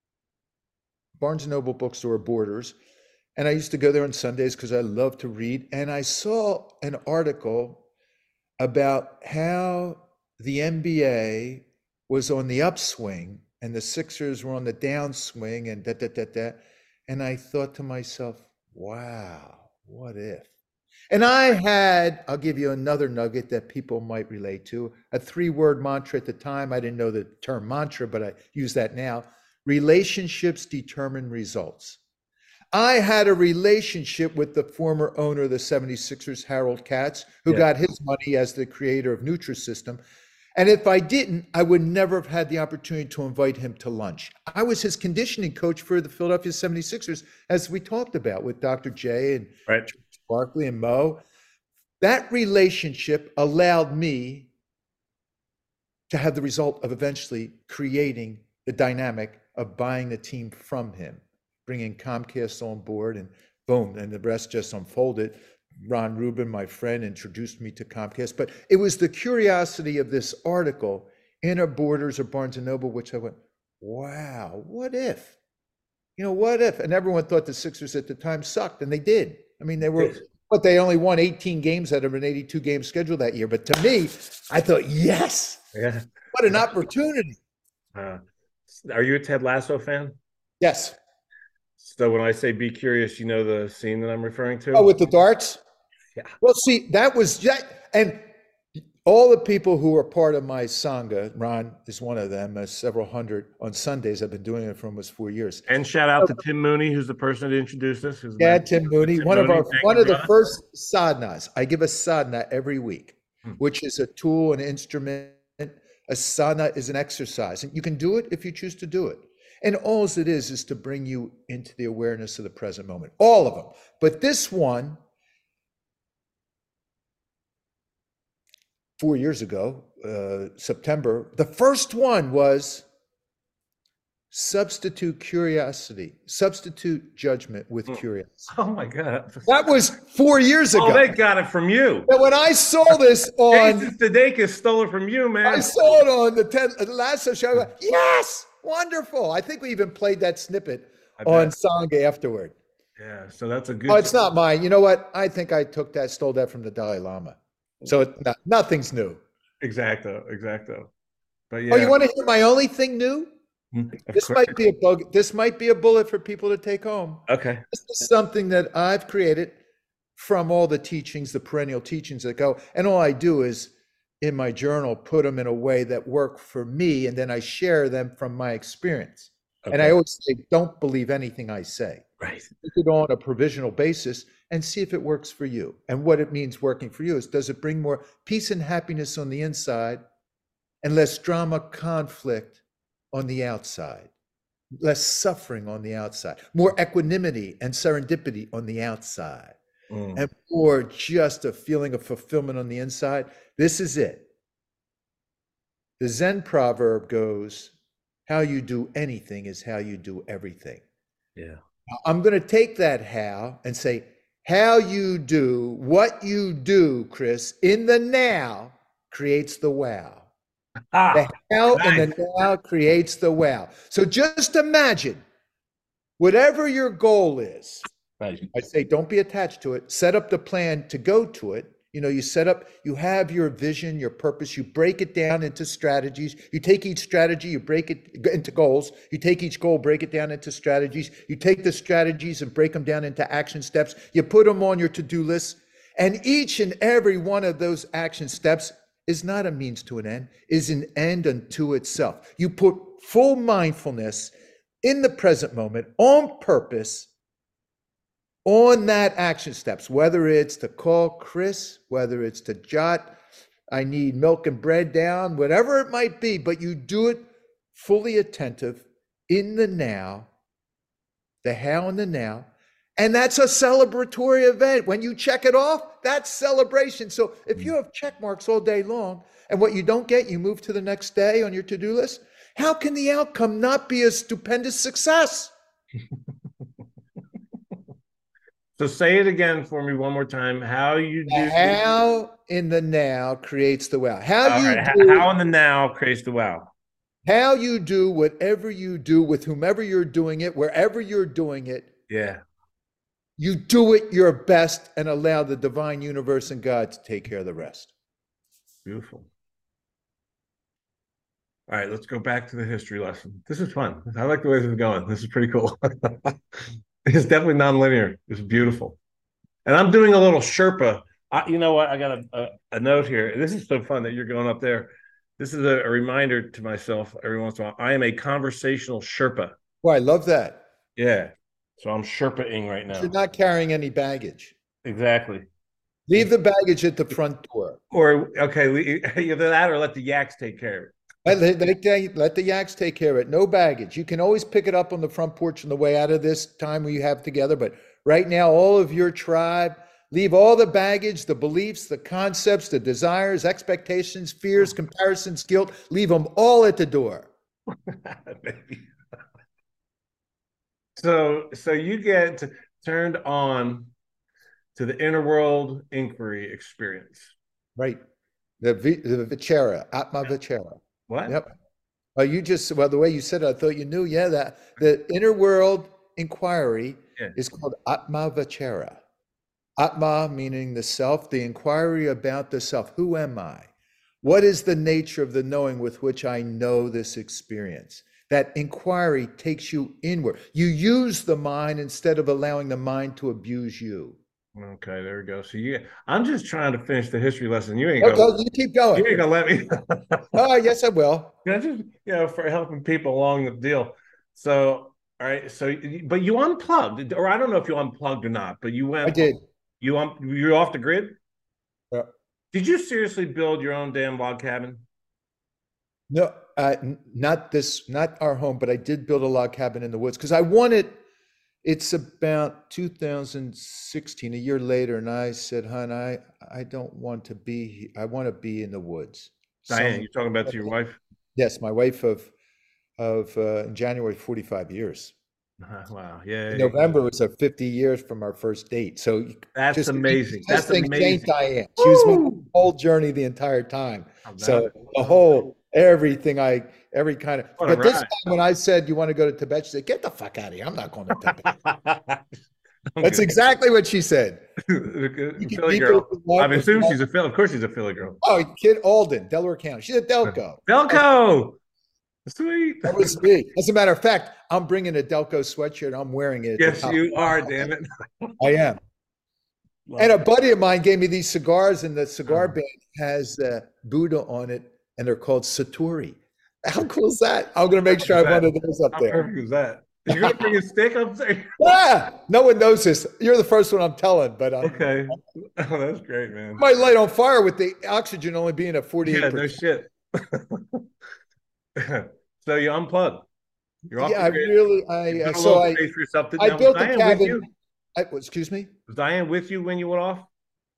Barnes and Noble bookstore, Borders. And I used to go there on Sundays because I love to read. And I saw an article about how the N B A was on the upswing and the Sixers were on the downswing and da da da da. And I thought to myself, wow, what if? And I had, I'll give you another nugget that people might relate to, a three word mantra at the time. I didn't know the term mantra, but I use that now. Relationships determine results. I had a relationship with the former owner of the seventy-sixers, Harold Katz, who Yeah. got his money as the creator of Nutrisystem. And if I didn't, I would never have had the opportunity to invite him to lunch. I was his conditioning coach for the Philadelphia seventy-sixers, as we talked about with Doctor J and Right. Barkley and Mo. That relationship allowed me to have the result of eventually creating the dynamic of buying the team from him, bringing Comcast on board, and boom, and the rest just unfolded. Ron Rubin, my friend, introduced me to Comcast. But it was the curiosity of this article, Inner Borders of Barnes and Noble, which I went, wow, what if? You know, what if? And everyone thought the Sixers at the time sucked, and they did. I mean, they were, Yes. but they only won eighteen games out of an eighty-two game schedule that year. But to me, I thought, yes, Yeah. what an opportunity. Uh, are you a Ted Lasso fan? Yes. So when I say be curious, you know the scene that I'm referring to? Oh, with the darts? Yeah. Well, see, that was that, and all the people who are part of my Sangha, Ron is one of them, uh, several hundred on Sundays. I've been doing it for almost four years. And shout out to Tim Mooney, who's the person that introduced us. who's Yeah, the- Tim Mooney, Tim one of Mooney, our thank one you, of the brother. first sadhanas. I give a sadhana every week, Hmm. which is a tool, an instrument. A sadhana is an exercise, and you can do it if you choose to do it. And all it is is to bring you into the awareness of the present moment. All of them. But this one, four years ago, uh, September, the first one was substitute curiosity, substitute judgment with Hmm. curiosity. Oh my God. That was four years ago. Oh, they got it from you. And when I saw this on, Jason Sudeikis stole it from you, man. I saw it on the Ted Lasso show. I went, yes, wonderful. I think we even played that snippet I on bet. Sangha afterward. Yeah, so that's a good. Oh, it's not mine. You know what? I think I took that, stole that from the Dalai Lama. So it's not, nothing's new. Exacto, exacto. But yeah, Oh, you want to hear my only thing new? Mm, Of This course. might be a bug. This might be a bullet for people to take home. Okay. This is something that I've created from all the teachings, the perennial teachings that go, and all I do is in my journal put them in a way that work for me, and then I share them from my experience. And I Okay. always say, don't believe anything I say. Right. Take it on a provisional basis and see if it works for you. And what it means working for you is, does it bring more peace and happiness on the inside and less drama, conflict on the outside, less suffering on the outside, more equanimity and serendipity on the outside, Mm. and more just a feeling of fulfillment on the inside? This is it. The Zen proverb goes, how you do anything is how you do everything. Yeah. I'm going to take that how and say, how you do what you do, Chris, in the now creates the wow. The Ah, how in nice. the now creates the wow. So just imagine whatever your goal is. Nice. I say, don't be attached to it. Set up the plan to go to it. You know, you set up, you have your vision, your purpose, you break it down into strategies. You take each strategy, you break it into goals. You take each goal, break it down into strategies. You take the strategies and break them down into action steps. You put them on your to-do list. And each and every one of those action steps is not a means to an end, is an end unto itself. You put full mindfulness in the present moment on purpose on that action steps, whether it's to call Chris, whether it's to jot, I need milk and bread down, whatever it might be, but you do it fully attentive in the now, the how and the now. And that's a celebratory event. When you check it off, that's celebration. So if you have check marks all day long and what you don't get, you move to the next day on your to-do list, how can the outcome not be a stupendous success? So say it again for me one more time. How you The do. how in the now creates the wow. How All you right. do, How in the now creates the wow. how you do whatever you do with whomever you're doing it, wherever you're doing it, Yeah. you do it your best and allow the divine universe and God to take care of the rest. Beautiful. All right, let's go back to the history lesson. This is fun. I like the way this is going. This is pretty cool. It's definitely nonlinear. It's beautiful. And I'm doing a little Sherpa. I, you know what? I got a, a, a note here. This is so fun that you're going up there. This is a, a reminder to myself every once in a while. I am a conversational Sherpa. Well, I love that. Yeah. So I'm Sherpa-ing right now. You're not carrying any baggage. Exactly. Leave the baggage at the front door. Or, okay, either that or let the yaks take care of it. Let, let, let, let the yaks take care of it. No baggage. You can always pick it up on the front porch on the way out of this time we have together. But right now, all of your tribe, leave all the baggage, the beliefs, the concepts, the desires, expectations, fears, comparisons, guilt, leave them all at the door. so, so you get turned on to the inner world inquiry experience. Right. The, the Vichara, Atma Vichara. What? Yep. Oh, you just, well, the way you said it, I thought you knew. Yeah, that the inner world inquiry Yeah. is called Atma Vichara. Atma meaning the self, the inquiry about the self. Who am I? What is the nature of the knowing with which I know this experience? That inquiry takes you inward. You use the mind instead of allowing the mind to abuse you. Okay, there we go. So you, I'm just trying to finish the history lesson. You ain't Okay, gonna, you keep going. you ain't gonna let me. Oh, yes, I will. Yeah, just, you know, for helping people along the deal. So, all right. So, but you unplugged, or I don't know if you unplugged or not, but you went. I did. You um, you're off the grid. Yeah. Did you seriously build your own damn log cabin? No, uh, n- not this, not our home, but I did build a log cabin in the woods because I wanted. It's about two thousand sixteen, a year later, and I said, "Hon, I I don't want to be. he- I want to be in the woods." Diane, Some, you're talking about to your wife. yes, my wife of of uh, in January, forty-five years. Uh, wow, yeah. In November was our fifty years from our first date. So you That's just amazing. just That's think amazing. Saint Diane. She was with Woo! the whole journey the entire time. How So about it? the whole everything I every kind of What a but this ride. time when I said you want to go to Tibet, she said, "Get the fuck out of here. I'm not going to Tibet." I'm That's good. exactly what she said. Philly keep girl. it in love I've with assumed love. she's a Philly. Of course, she's a Philly girl. Oh, kid Alden, Delaware County. She's a Delco. Delco. Sweet. That was me. As a matter of fact, I'm bringing a Delco sweatshirt. I'm wearing it at the Yes, top. you are. Damn it. I am. Love And a it. buddy of mine gave me these cigars, and the cigar Uh, band has uh, Buddha on it, and they're called Satori. How cool is that? I'm going to make sure I have one of those up How there. perfect is that? You're gonna bring a stick? I'm saying. Ah, no one knows this. You're the first one I'm telling, but I'm, Okay. Oh, that's great, man. I might light on fire with the oxygen only being at Yeah, no forty-eight percent. shit. So you unplug. You're off Yeah, the I grid. really, You I, uh, built a so little I, space for yourself. To, I now, was built a Diane with you? cabin. I, excuse me? Was Diane with you when you went off?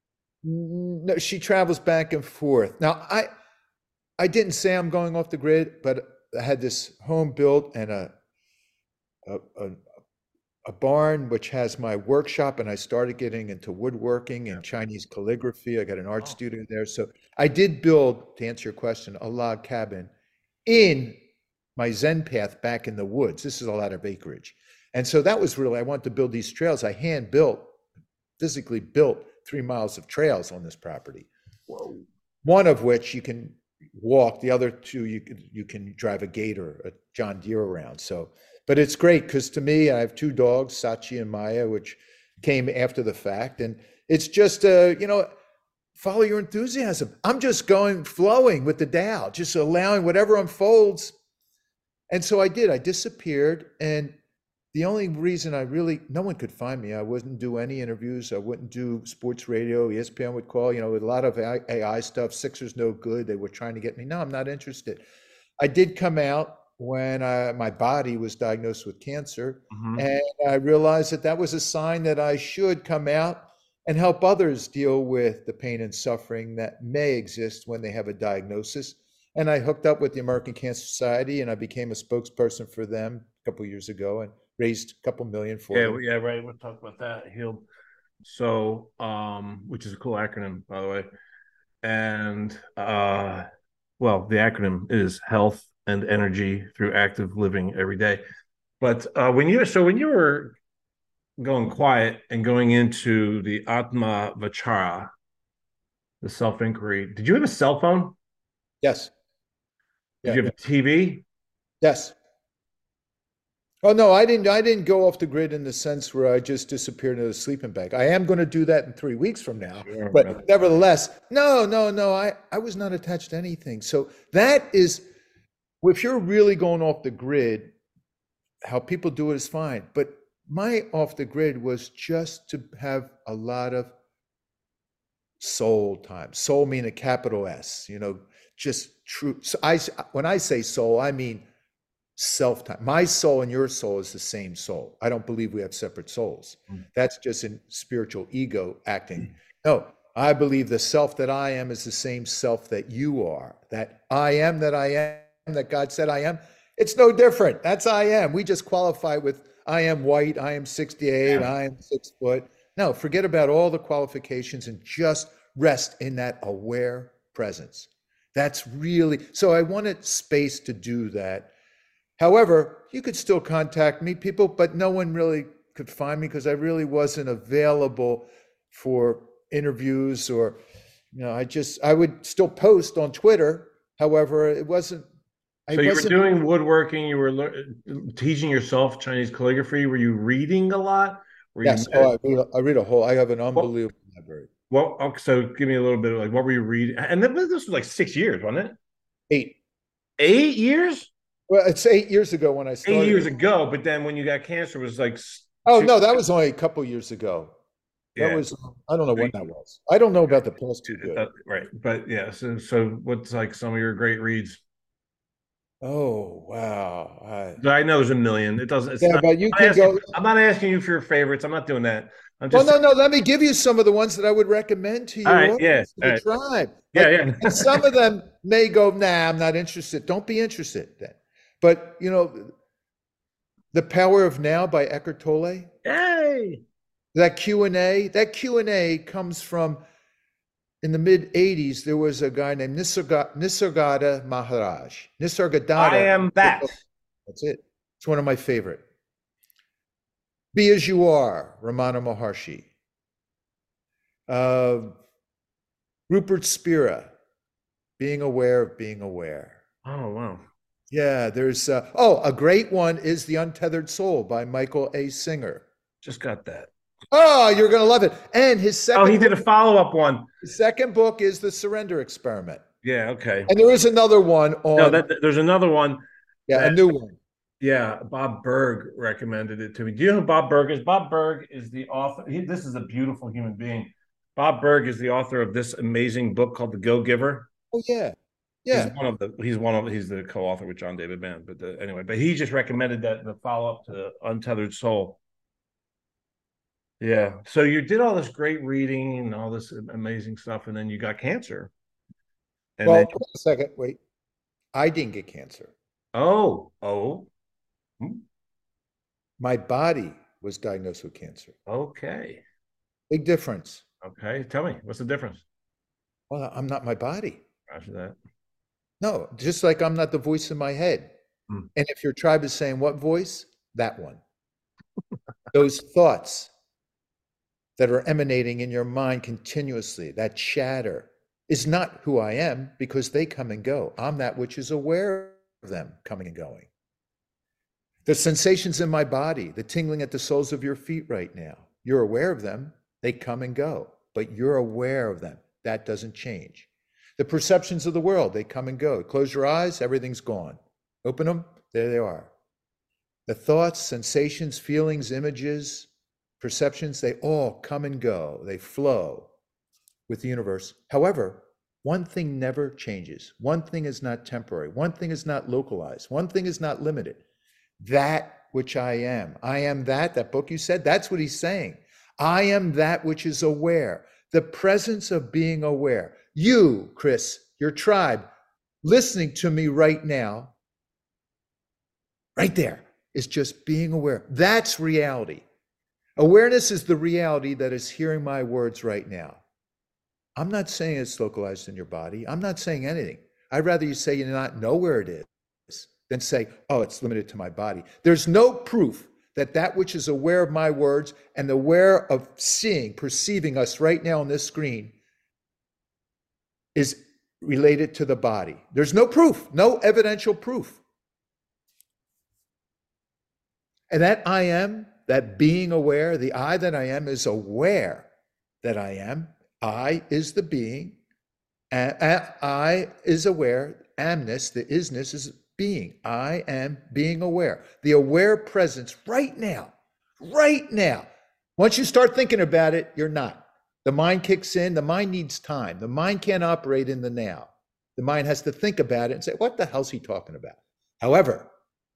No, she travels back and forth. Now, I, I didn't say I'm going off the grid, but I had this home built and a, a, a, a barn which has my workshop, and I started getting into woodworking and Chinese calligraphy. I got an art Oh, studio there. So I did build, to answer your question, a log cabin in my Zen path back in the woods. This is a lot of acreage. And so that was really, I wanted to build these trails. I hand built, physically built three miles of trails on this property. whoa. One of which you can walk, the other two you can you can drive a gator, a John Deere around. So, but it's great because to me, I have two dogs, Sachi and Maya, which came after the fact, and it's just uh, you know, follow your enthusiasm. I'm just going flowing with the Tao, just allowing whatever unfolds. And so I did. I disappeared, and the only reason I really, no one could find me. I wouldn't do any interviews. I wouldn't do sports radio. E S P N would call, you know, with a lot of A I stuff. Sixers no good. They were trying to get me. No, I'm not interested. I did come out when I, my body was diagnosed with cancer. Mhm. And I realized that that was a sign that I should come out and help others deal with the pain and suffering that may exist when they have a diagnosis. And I hooked up with the American Cancer Society, and I became a spokesperson for them a couple years ago and raised a couple million for Yeah, them. well, yeah, right. We'll talk about that. Healed. So, um, which is a cool acronym, by the way. And uh, well, the acronym is health and energy through active living every day. But uh, when you so when you were going quiet and going into the Atma Vachara, the self inquiry, did you have a cell phone? Yes. Did Yeah. you have a T V? Yes. Oh no, I didn't. I didn't go off the grid in the sense where I just disappeared into a sleeping bag. I am going to do that in three weeks from now. Sure. But nevertheless, no, no, no. I I was not attached to anything. So that is, if you're really going off the grid, how people do it is fine. But my off the grid was just to have a lot of soul time. Soul mean a capital S. You know, just true. So I when I say soul, I mean self time. My soul and your soul is the same soul. I don't believe we have separate souls. Mm. That's just a spiritual ego acting. No, I believe the self that I am is the same self that you are. That I am that I am, that God said I am. It's no different. That's I am. We just qualify with I am white, I am sixty-eight, Yeah. I am six foot. No, forget about all the qualifications and just rest in that aware presence. That's really, so I wanted space to do that. However, you could still contact me, people, but no one really could find me because I really wasn't available for interviews or, you know, I just, I would still post on Twitter. However, it wasn't, I So you were wasn't, doing woodworking. You were lear- teaching yourself Chinese calligraphy. Were you reading a lot? Were you? yes, oh, I read, I read a whole, I have an Well, unbelievable library. well, okay, so give me a little bit of like what were you reading? And then this was like six years, wasn't it? Eight. Eight years? Well, it's eight years ago when I Eight started. years ago, but then when you got cancer, it was like s- Oh, two. no, that was only a couple years ago. That Yeah, was, I don't know when that was. I don't know about the past too good. uh, right. But yeah, so so what's like some of your great reads? Oh, wow. I, I know there's a million. It doesn't. It's yeah, not. but you I'm not can asking, go. I'm not asking you for your favorites. I'm not doing that. I'm Well, just no, no. Let me give you some of the ones that I would recommend to all your right. Yeah. audience, to All the right. tribe. Yeah. Like, Yeah. and some of them may go, "Nah, I'm not interested." Don't be interested then. But you know, "The Power of Now" by Eckhart Tolle. Yay. That Q and A. That Q and A comes from in the mid eighties. There was a guy named Nisarga, Nisargadatta Maharaj. I Nisargadatta. am that. That's it. It's one of my favorite. "Be As You Are," Ramana Maharshi. Uh, Rupert Spira, "Being Aware of Being Aware." Oh wow. Yeah, there's, uh, oh, a great one is The Untethered Soul by Michael A. Singer. Just got that. Oh, you're going to love it. And his Oh, he second did a book, follow up one. his second book is The Surrender Experiment. Yeah. Okay. And there is another one No, on, that there's another one yeah, a that new one. yeah, Bob Berg recommended it to me. Do you know who Bob Berg is? Bob Berg is the author. He, this is a beautiful human being. Bob Berg is the author of this amazing book called The Go Giver. Oh, yeah. He's Yeah. one of the he's one of he's the co-author with John David Mann. But the, anyway, but he just recommended that the follow up to Untethered Soul. Yeah. So you did all this great reading and all this amazing stuff, and then you got cancer. And Well, then wait a second. Wait. I didn't get cancer. oh oh hmm, My body was diagnosed with cancer. okay Big difference. okay. Tell me what's the difference? Well, I'm not my body. After that. No, just like I'm not the voice in my head. Hmm. And if your tribe is saying what voice, that one. Those thoughts that are emanating in your mind continuously, that chatter, is not who I am because they come and go. I'm that which is aware of them coming and going. The sensations in my body, the tingling at the soles of your feet right now, you're aware of them. They come and go, but you're aware of them. That doesn't change. The perceptions of the world, they come and go. Close your eyes, everything's gone. Open them, there they are. The thoughts, sensations, feelings, images, perceptions, they all come and go. They flow with the universe. However, one thing never changes. One thing is not temporary. One thing is not localized. One thing is not limited. That which I am. I am that, that book you said, that's what he's saying. I am that which is aware. The presence of being aware. You, Chris, your tribe, listening to me right now, right there, is just being aware. That's reality. Awareness is the reality that is hearing my words right now. I'm not saying it's localized in your body. I'm not saying anything. I'd rather you say you not know where it is than say, oh, it's limited to my body. There's no proof that that which is aware of my words and aware of seeing, perceiving us right now on this screen is related to the body. There's no proof, no evidential proof. And that I am, that being aware, the I that I am is aware that I am. I is the being. I is aware. Amness, the isness, is being. I am being aware. The aware presence right now, right now. Once you start thinking about it, you're not. The mind kicks in. The mind needs time. The mind can't operate in the now. The mind has to think about it and say, what the hell's he talking about? However,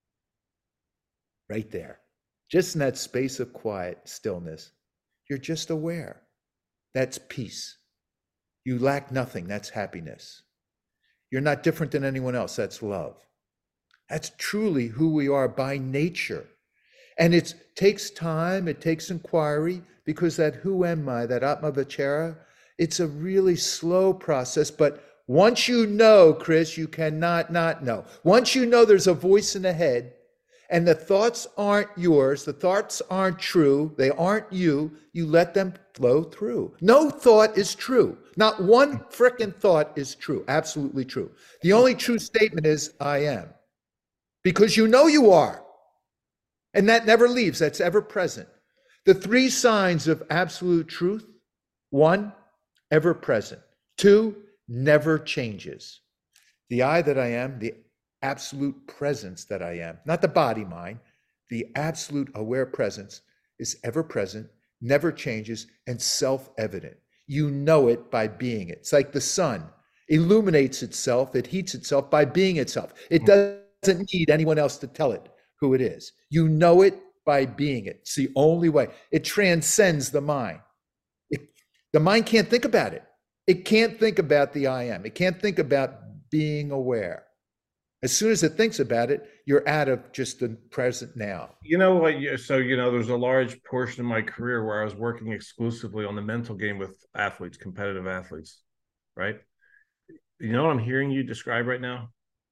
right there, just in that space of quiet, stillness, you're just aware. That's peace. You lack nothing. That's happiness. You're not different than anyone else. That's love. That's truly who we are by nature. And it takes time, it takes inquiry, because that who am I, that Atma Vichara, it's a really slow process. But once you know, Chris, you cannot not know. Once you know there's a voice in the head, and the thoughts aren't yours, the thoughts aren't true, they aren't you, you let them flow through. No thought is true. Not one frickin' thought is true, absolutely true. The only true statement is, I am. Because you know you are. And that never leaves, that's ever present. The three signs of absolute truth: one, ever present. Two, never changes. The I that I am, the absolute presence that I am, not the body mind, the absolute aware presence is ever present, never changes, and self-evident. You know it by being it. It's like the sun illuminates itself, it heats itself by being itself. It doesn't need anyone else to tell it who it is. You know it by being it. It's the only way. It transcends the mind. It, the mind can't think about it. It can't think about the I am. It can't think about being aware. As soon as it thinks about it, you're out of just the present now. You know what? So, you know, there's a large portion of my career where I was working exclusively on the mental game with athletes, competitive athletes, right? You know what I'm hearing you describe right now?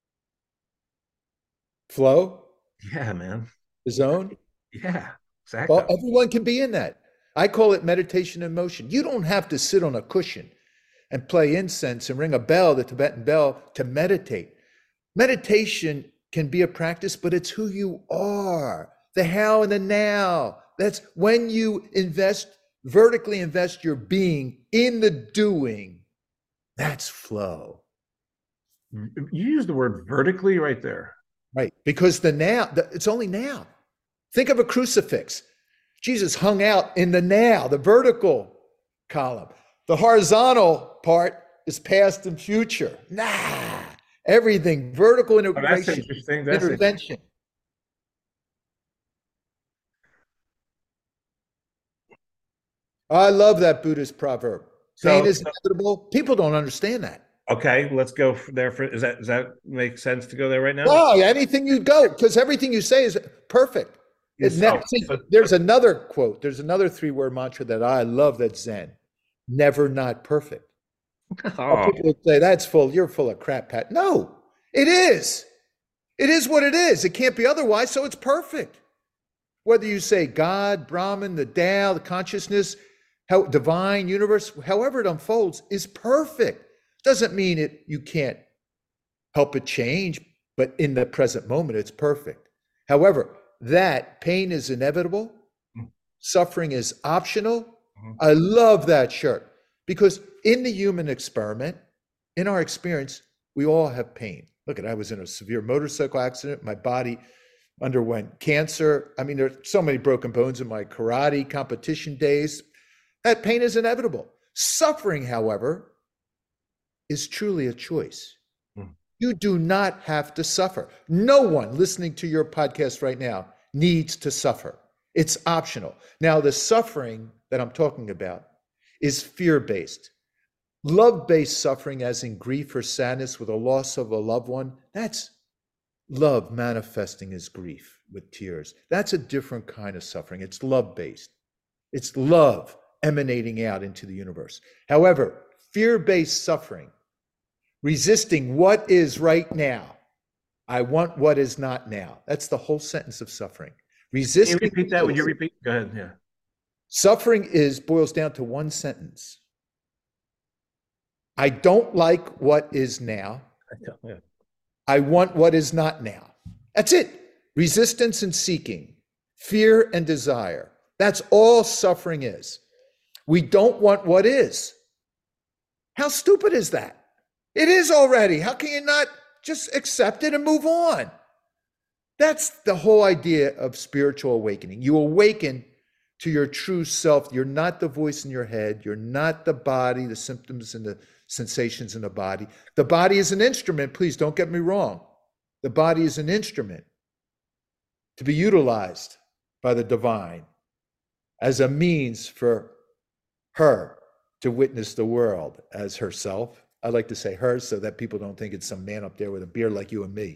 Flow? Yeah, man. The zone? Yeah, exactly. Well, everyone can be in that. I call it meditation in motion. You don't have to sit on a cushion and play incense and ring a bell, the Tibetan bell, to meditate. Meditation can be a practice, but it's who you are. The how and the now. That's when you invest, vertically invest your being in the doing. That's flow. You use the word vertically right there. Right. Because the now, the, it's only now. Think of a crucifix. Jesus hung out in the now, the vertical column. The horizontal part is past and future. Nah, everything vertical integration, oh, that's interesting. That's intervention. Interesting. I love that Buddhist proverb. Pain So, is inevitable. People don't understand that. okay, let's go there. For is that does that make sense to go there right now? Wow, anything you go, because everything you say is perfect. It So, never, see, so- there's another quote. There's another three-word mantra that I love. That's Zen. Never not perfect. oh, People would say that's full. You're full of crap, Pat. No, it is. It is what it is. It can't be otherwise. So it's perfect. Whether you say God, Brahman, the Tao, the consciousness, how divine universe, however it unfolds, is perfect. Doesn't mean it you can't help it change, but in the present moment, it's perfect. However, that pain is inevitable, suffering is optional. Mm-hmm. I love that shirt because in the human experiment, in our experience, we all have pain. Look at, I was in a severe motorcycle accident. My body underwent cancer. I mean, there's so many broken bones in my karate competition days. That pain is inevitable. Suffering, however, is truly a choice. Mm. You do not have to suffer. No one listening to your podcast right now needs to suffer. It's optional. Now, the suffering that I'm talking about is fear-based. Love-based suffering, as in grief or sadness with a loss of a loved one, that's love manifesting as grief with tears. That's a different kind of suffering. It's love-based. It's love emanating out into the universe. However, fear-based suffering, resisting what is right now. I want what is not now. That's the whole sentence of suffering. Resisting. Can you repeat that? Would you repeat? Go ahead. Yeah. Suffering is boils down to one sentence. I don't like what is now. Yeah. I want what is not now. That's it. Resistance and seeking, fear and desire. That's all suffering is. We don't want what is. How stupid is that? It is already. How can you not just accept it and move on? That's the whole idea of spiritual awakening. You awaken to your true self. You're not the voice in your head. You're not the body, the symptoms and the sensations in the body. The body is an instrument. Please don't get me wrong. The body is an instrument to be utilized by the divine as a means for her to witness the world as herself. I like to say her so that people don't think it's some man up there with a beard like you and me.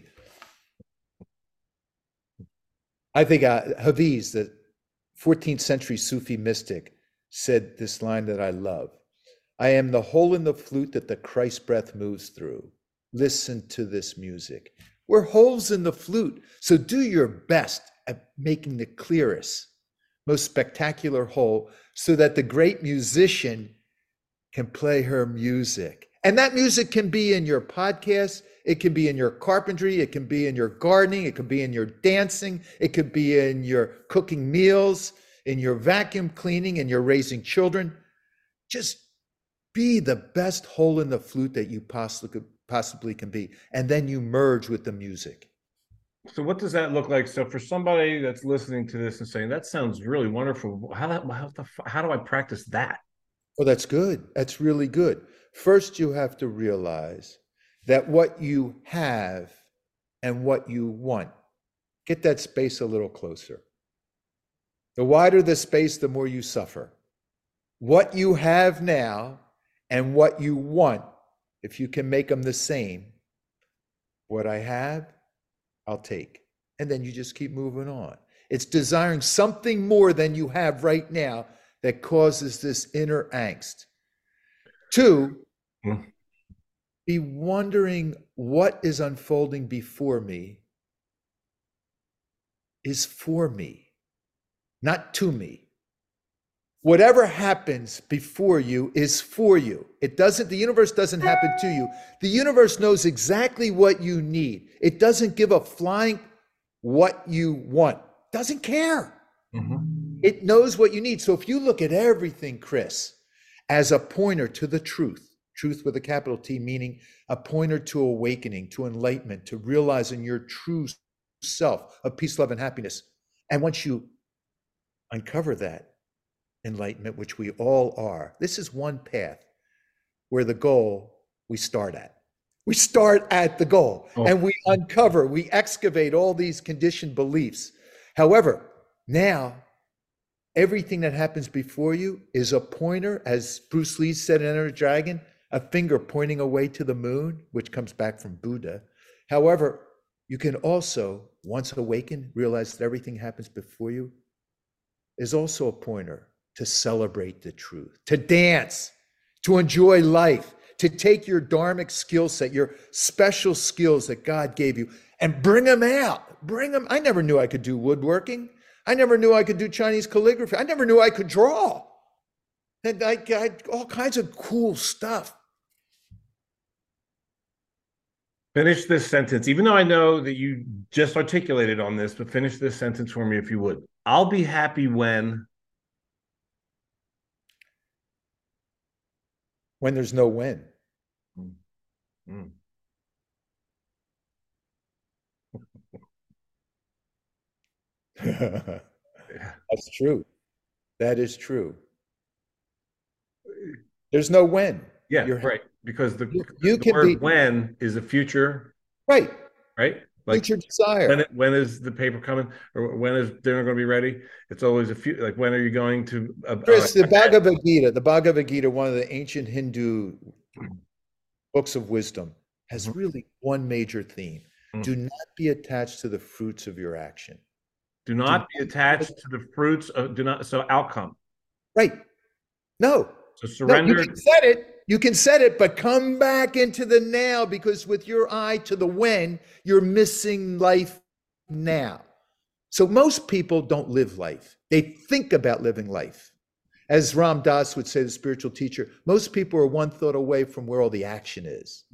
I think uh, Hafiz, the fourteenth century Sufi mystic, said this line that I love. I am the hole in the flute that the Christ breath moves through. Listen to this music. We're holes in the flute, so do your best at making the clearest, most spectacular hole so that the great musician can play her music. And that music can be in your podcast, it can be in your carpentry, it can be in your gardening, it could be in your dancing, it could be in your cooking meals, in your vacuum cleaning, and your raising children. Just be the best hole in the flute that you possibly possibly can be, and then you merge with the music. So what does that look like? So for somebody that's listening to this and saying, that sounds really wonderful, how, how, how do I practice that? Oh, that's good. That's really good. First, you have to realize that what you have and what you want, get that space a little closer. The wider the space, the more you suffer. What you have now and what you want, if you can make them the same, what I have, I'll take. And then you just keep moving on. It's desiring something more than you have right now that causes this inner angst. Two, mm-hmm. be wondering what is unfolding before me is for me, not to me. Whatever happens before you is for you. It doesn't, the universe doesn't happen to you. The universe knows exactly what you need. It doesn't give a flying what you want. Doesn't care. Mm-hmm. It knows what you need. So if you look at everything, Chris, as a pointer to the truth, truth with a capital T, meaning a pointer to awakening, to enlightenment, to realizing your true self of peace, love, and happiness. And once you uncover that enlightenment, which we all are, this is one path where the goal we start at. We start at the goal Oh. and we uncover, we excavate all these conditioned beliefs. However, now everything that happens before you is a pointer, as Bruce Lee said in Enter the Dragon, a finger pointing away to the moon, which comes back from Buddha. However, you can also, once awakened, realize that everything happens before you is also a pointer to celebrate the truth, to dance, to enjoy life, to take your dharmic skill set, your special skills that God gave you, and bring them out. Bring them. I never knew I could do woodworking. I never knew I could do Chinese calligraphy. I never knew I could draw. And I got all kinds of cool stuff. Finish this sentence, even though I know that you just articulated on this, but finish this sentence for me if you would. I'll be happy when... When there's no when. Mm. Mm. That's true. That is true. There's no when. Yeah, You're, right. Because the, you, you the can word be, when is a future. right. Right? Like Future desire. when, when is the paper coming, or when is dinner going to be ready? It's always a few. Like when are you going to? Uh, Chris, uh, the Bhagavad Gita, the Bhagavad Gita, one of the ancient Hindu books of wisdom, has Mhm. really one major theme. Mhm. Do not be attached to the fruits of your action. Do not be attached to the fruits of. Do not. So outcome. Right. No. So No, you surrender. can set it. You can set it, but come back into the now, because with your eye to the when, you're missing life now. So most people don't live life. They think about living life. As Ram Dass would say, the spiritual teacher, most people are one thought away from where all the action is.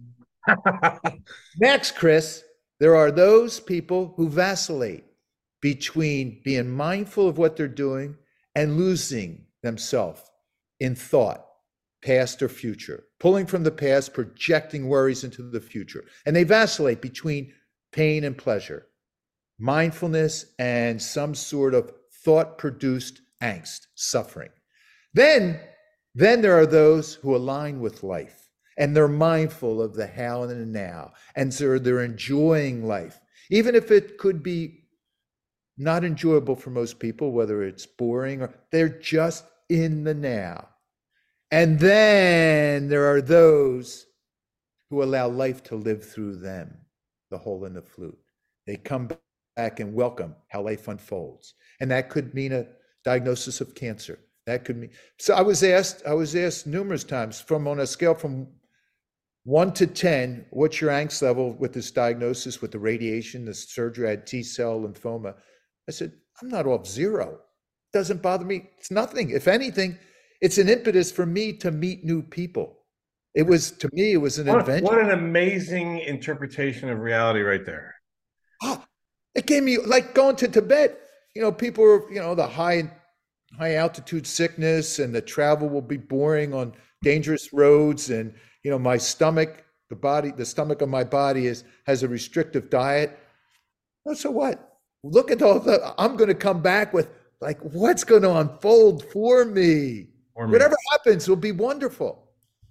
Next, Chris, there are those people who vacillate between being mindful of what they're doing and losing themselves in thought, past or future, pulling from the past, projecting worries into the future. And they vacillate between pain and pleasure, mindfulness and some sort of thought-produced angst, suffering. Then, then there are those who align with life, and they're mindful of the how and the now, and so they're enjoying life, even if it could be not enjoyable for most people, whether it's boring or they're just in the now. And then there are those who allow life to live through them, the hole in the flute. They come back and welcome how life unfolds. And that could mean a diagnosis of cancer. That could mean, so I was asked, I was asked numerous times from on a scale from one to ten, what's your angst level with this diagnosis, with the radiation, the surgery, I had T-cell lymphoma. I said, I'm not off zero. It doesn't bother me. It's nothing. If anything, it's an impetus for me to meet new people. It was, to me, it was an What, adventure. what an amazing interpretation of reality right there. Oh, it gave me, like going to Tibet, you know, people are, you know, the high, high altitude sickness and the travel will be boring on dangerous roads. And, you know, my stomach, the body, the stomach of my body is, has a restrictive diet. Well, so what? Look at all the, I'm going to come back with like, what's going to unfold for me? For me. Whatever happens will be wonderful.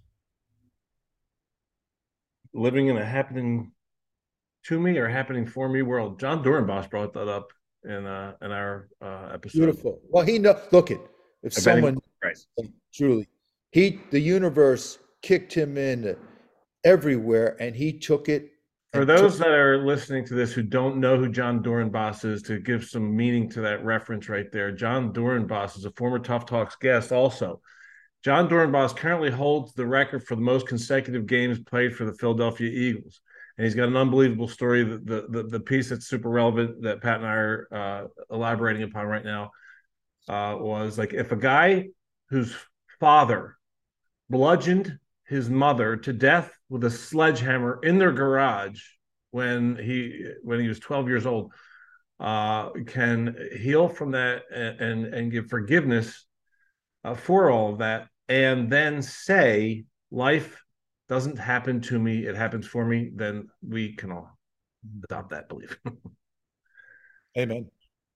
Living in a happening to me or happening for me world. John Dorenbos brought that up in uh, in our uh, episode. Beautiful. Well, he know. Look it. If someone right. truly, he the universe kicked him in everywhere, and he took it. For those that are listening to this who don't know who John Dorenbos is, to give some meaning to that reference right there, John Dorenbos is a former Tough Talks guest also. John Dorenbos currently holds the record for the most consecutive games played for the Philadelphia Eagles. And he's got an unbelievable story. The, the, the piece that's super relevant that Pat and I are uh, elaborating upon right now uh, was like, if a guy whose father bludgeoned his mother to death with a sledgehammer in their garage when he when he was twelve years old, uh, can heal from that and and, and give forgiveness uh, for all of that, and then say life doesn't happen to me, it happens for me, then we can all adopt that belief. Amen.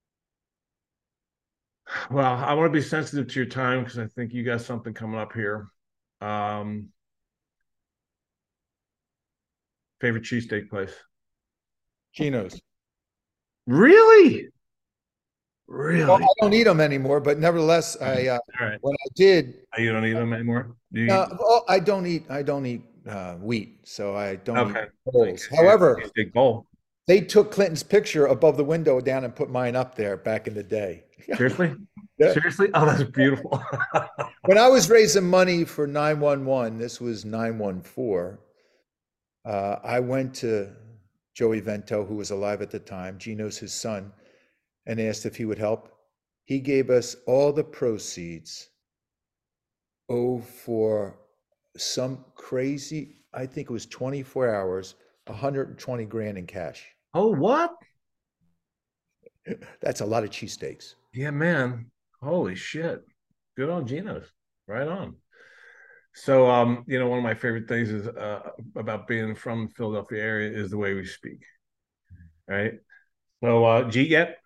Well, I want to be sensitive to your time because I think you got something coming up here. Um, favorite cheesesteak place? Geno's. Really? Well, Really? I don't eat them anymore, but nevertheless, I uh, All right. when I did, Oh, you don't eat them anymore? Do you uh, eat? well, I don't eat I don't eat uh, wheat, so I don't eat Okay. bowls. You're a However, cheesesteak bowl. they took Clinton's picture above the window down and put mine up there back in the day. Seriously? Yeah. Seriously? Oh, that's beautiful. When I was raising money for nine one one, this was nine one four, uh, I went to Joey Vento, who was alive at the time, Geno's his son, and asked if he would help. He gave us all the proceeds, oh, for some crazy, I think it was twenty-four hours, one hundred twenty grand in cash. Oh, what? That's a lot of cheesesteaks. Yeah, man. Holy shit. Good on Geno's. Right on. So, um, you know, one of my favorite things is uh, about being from the Philadelphia area is the way we speak. Right. So, uh, G yet?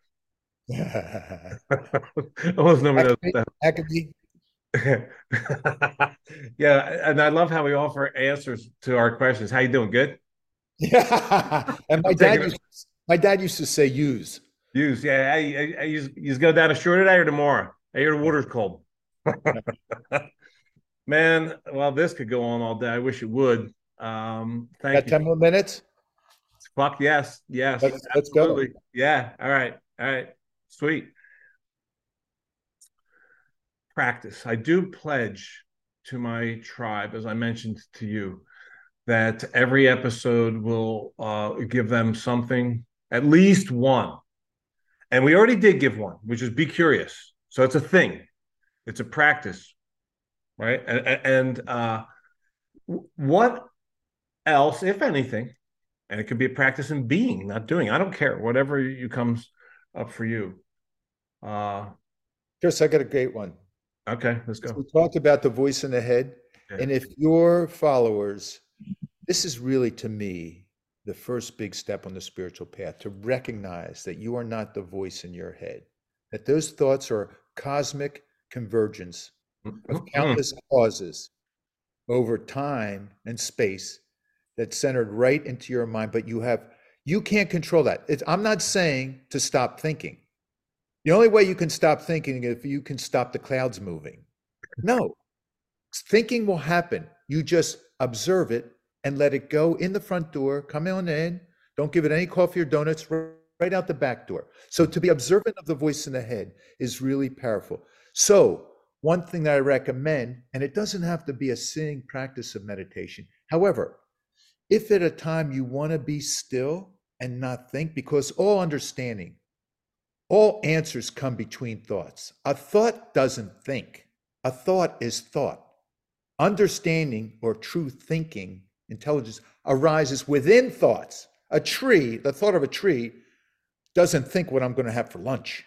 Almost nobody Acme, knows Acme. that. Yeah, and I love how we offer answers to our questions. How you doing? Good. Yeah. And my I'm dad taking used, it. my dad used to say use. Use. Yeah. I, I, I use. You go down a shore today or tomorrow? I hear the water's cold. Man, well, this could go on all day. I wish it would. Um, thank Got you. ten more minutes? Fuck yes, yes, Let's let's go. absolutely. Yeah. All right. All right. Sweet. Practice. I do pledge to my tribe, as I mentioned to you, that every episode will uh, give them something, at least one. And we already did give one, which is be curious. So it's a thing. It's a practice, right? And, and uh, what else, if anything, and it could be a practice in being, not doing. I don't care. Whatever you comes up for you. Uh, Chris, I got a great one. okay, let's We go. talked about the voice in the head. Yeah. And if your followers, this is really to me the first big step on the spiritual path, to recognize that you are not the voice in your head, that those thoughts are cosmic convergence of countless causes over time and space that's centered right into your mind, but you have you can't control that. It's, I'm not saying to stop thinking. The only way you can stop thinking is if you can stop the clouds moving. No, thinking will happen. You just observe it and let it go in the front door, come on in, don't give it any coffee or donuts, right out the back door. So to be observant of the voice in the head is really powerful. So one thing that I recommend, and it doesn't have to be a sitting practice of meditation. However, if at a time you want to be still and not think, because all understanding, all answers come between thoughts. A thought doesn't think. A thought is thought. Understanding or true thinking, intelligence, arises within thoughts. A tree, the thought of a tree, doesn't think what I'm going to have for lunch.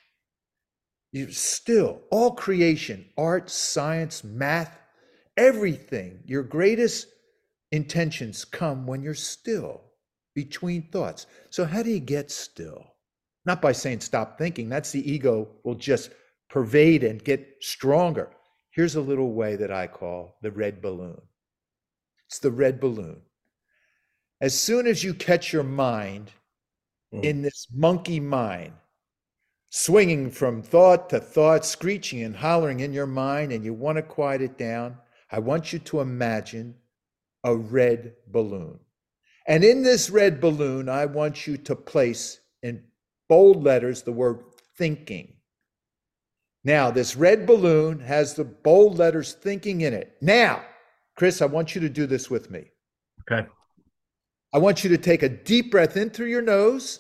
You still, all creation, art, science, math, everything, your greatest intentions come when you're still between thoughts. So how do you get still? Not by saying stop thinking. That's the ego will just pervade and get stronger. Here's a little way that I call the red balloon. It's the red balloon. As soon as you catch your mind in this monkey mind, swinging from thought to thought, screeching and hollering in your mind, and you want to quiet it down, I want you to imagine a red balloon. And in this red balloon, I want you to place in bold letters the word thinking. Now, this red balloon has the bold letters thinking in it. Now, Chris, I want you to do this with me. Okay. I want you to take a deep breath in through your nose,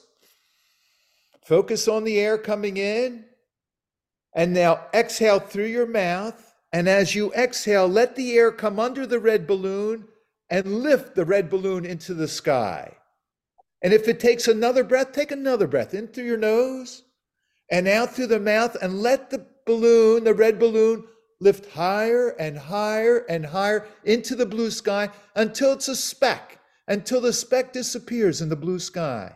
focus on the air coming in, and now exhale through your mouth And as you exhale, let the air come under the red balloon and lift the red balloon into the sky. And if it takes another breath, take another breath in through your nose and out through the mouth, and let the balloon, the red balloon, lift higher and higher and higher into the blue sky until it's a speck, until the speck disappears in the blue sky.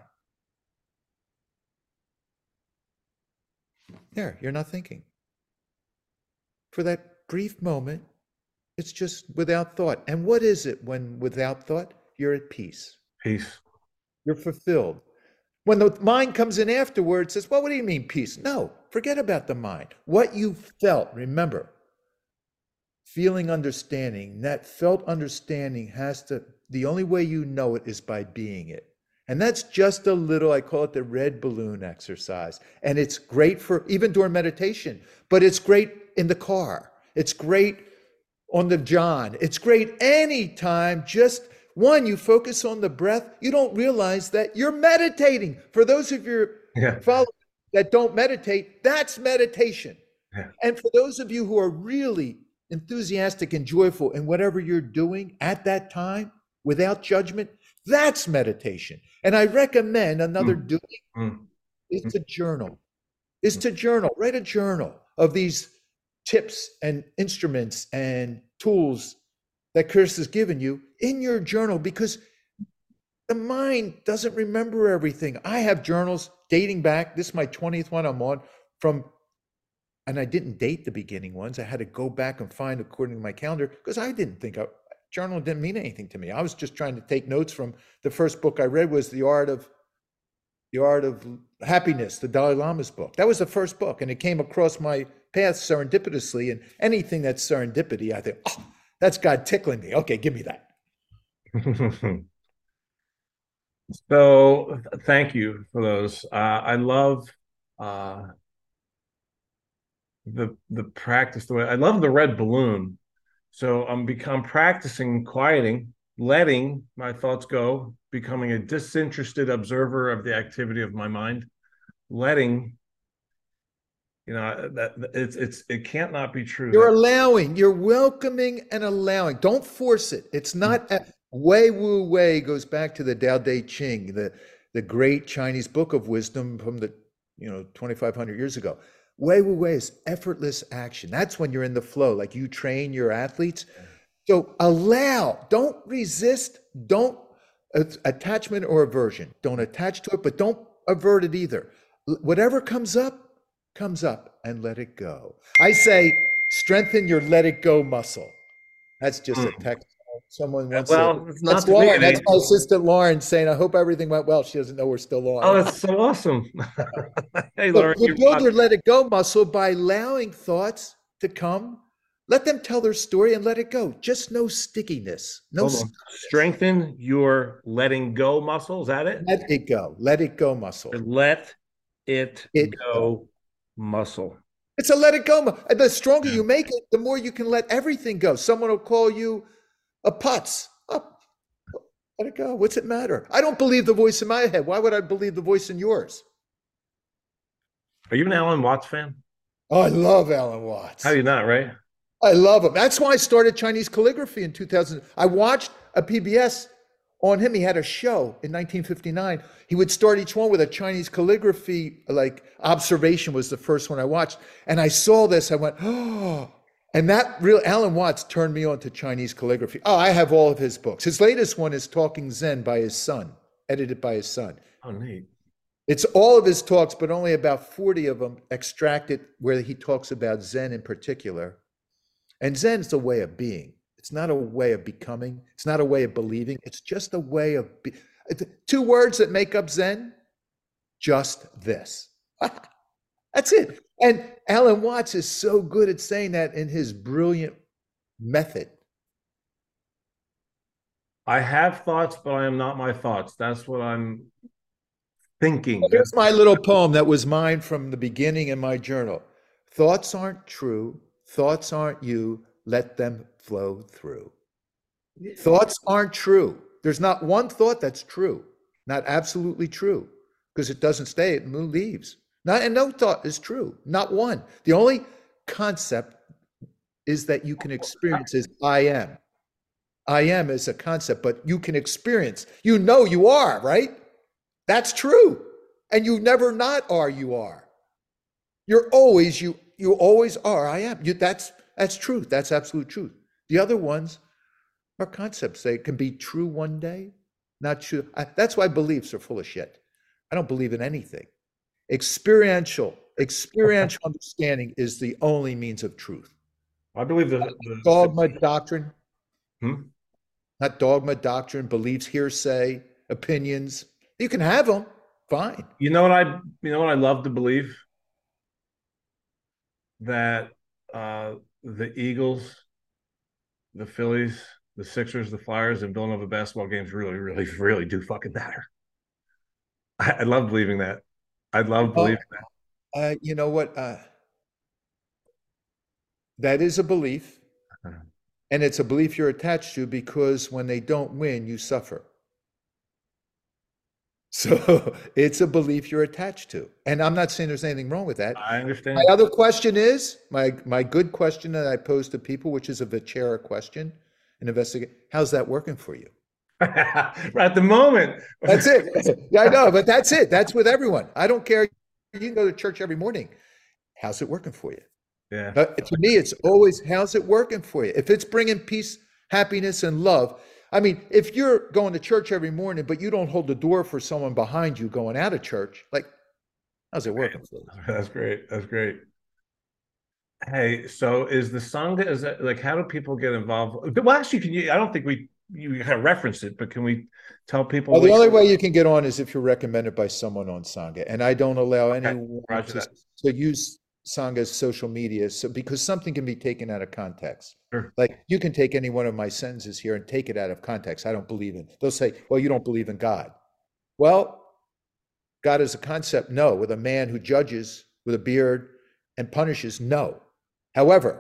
There, you're not thinking. For that brief moment, it's just without thought. And what is it when without thought? You're at peace. Peace. You're fulfilled. When the mind comes in afterwards, says, well, what do you mean peace? No, forget about the mind. What you felt, remember, feeling understanding, that felt understanding has to, the only way you know it is by being it. And that's just a little, I call it the red balloon exercise. And it's great for, even during meditation, but it's great in the car. It's great on the John. It's great anytime. Just one, you focus on the breath. You don't realize that you're meditating. For those of your Yeah. followers that don't meditate, that's meditation. Yeah. And for those of you who are really enthusiastic and joyful in whatever you're doing at that time, without judgment, that's meditation. And I recommend another Mm. doing Mm. is to journal. Is to journal. Write a journal of these tips and instruments and tools that Chris has given you in your journal, because the mind doesn't remember everything. I have journals dating back, this is my twentieth one I'm on, from, and I didn't date the beginning ones. I had to go back and find according to my calendar, because I didn't think a journal didn't mean anything to me. I was just trying to take notes from the first book I read was The Art of The Art of Happiness, the Dalai Lama's book. That was the first book, and it came across my path serendipitously. And anything that's serendipity, I think, oh, that's God tickling me. Okay, give me that. So thank you for those. Uh, I love uh, the the practice. The way I love the red balloon. So I'm become practicing quieting, letting my thoughts go, becoming a disinterested observer of the activity of my mind, letting. You know that it's it's it can't not be true. You're that, allowing, you're welcoming and allowing. Don't force it. It's not a, Wei Wu Wei goes back to the Tao Te Ching, the the great Chinese book of wisdom from the you know twenty-five hundred years ago. Wei Wu Wei is effortless action. That's when you're in the flow, like you train your athletes. So allow, don't resist, don't uh, attachment or aversion. Don't attach to it, but don't avert it either. Whatever comes up, comes up, and let it go. I say strengthen your let it go muscle. That's just a text. Someone wants well, to, it's not that's to me, Lauren. That's Nate. my assistant Lauren saying, I hope everything went well. She doesn't know we're still on. Oh, that's so awesome. Hey, So Lauren, you you're build fun. your let it go muscle by allowing thoughts to come. Let them tell their story and let it go. Just no stickiness. No Hold on. st- Strengthen your letting go muscle. Is that it? let it go. Let it go muscle. Let it, It go muscle. It's a let it go. mu- and The stronger you make it, the more you can let everything go. Someone will call you a putz. Oh, let it go. What's it matter? I don't believe the voice in my head. Why would I believe the voice in yours? Are you an Alan Watts fan? Oh, I love Alan Watts. How do you not, right? I love him. That's why I started Chinese calligraphy in two thousand. I watched a P B S on him. He had a show in nineteen fifty-nine. He would start each one with a Chinese calligraphy, like observation was the first one I watched. And I saw this, I went, oh, and that real Alan Watts turned me on to Chinese calligraphy. Oh, I have all of his books. His latest one is Talking Zen by his son, edited by his son. Oh, neat. It's all of his talks, but only about forty of them extracted where he talks about Zen in particular. And Zen is a way of being. It's not a way of becoming. It's not a way of believing. It's just a way of be- two words that make up Zen. Just this. That's it. And Alan Watts is so good at saying that in his brilliant method. I have thoughts, but I am not my thoughts. That's what I'm thinking. Here's my little poem that was mine from the beginning in my journal. Thoughts aren't true. Thoughts aren't you. Let them flow through. Thoughts aren't true. There's not one thought that's true, not absolutely true, because it doesn't stay, it leaves. Not, and no thought is true, not one. The only concept is that you can experience is I am. I am is a concept, but you can experience. You know you are, right? That's true. And you never not are, you are. You're always, you you always are, I am. You, that's that's truth. That's absolute truth. The other ones are concepts. They can be true one day, not true. I, that's why beliefs are full of shit. I don't believe in anything. Experiential, experiential understanding is the only means of truth. I believe the, the Dogma doctrine, Hmm? not dogma doctrine, beliefs, hearsay, opinions. You can have them, fine. You know what I you know what I love to believe? That uh, the Eagles, the Phillies, the Sixers, the Flyers, and Villanova basketball games really, really, really do fucking matter. I, I love believing that. I love Oh, believing that. uh, you know what? Uh, that is a belief, and it's a belief you're attached to because when they don't win, you suffer. So it's a belief you're attached to. And I'm not saying there's anything wrong with that. I understand. My other question is, my my good question that I pose to people, which is a Vichera question, an investigate, how's that working for you? At the moment. That's it. Yeah, I know, but that's it. That's with everyone. I don't care. You can go to church every morning. How's it working for you? Yeah. Uh, to me, it's always, how's it working for you? If it's bringing peace, happiness, and love, I mean, if you're going to church every morning, but you don't hold the door for someone behind you going out of church, like, how's it working for you? That's great. That's great. Hey, so is the Sangha, is that like, how do people get involved? Well, actually, can you, I don't think we, you kind of referenced it, but can we tell people? Well, what the only you- way you can get on is if you're recommended by someone on Sangha. And I don't allow Okay, anyone roger to, that. to use Sangha's social media. So because something can be taken out of context. Sure. Like you can take any one of my sentences here and take it out of context. I don't believe in. They'll say, well, you don't believe in God. Well, God is a concept, no. With a man who judges with a beard and punishes, no. However,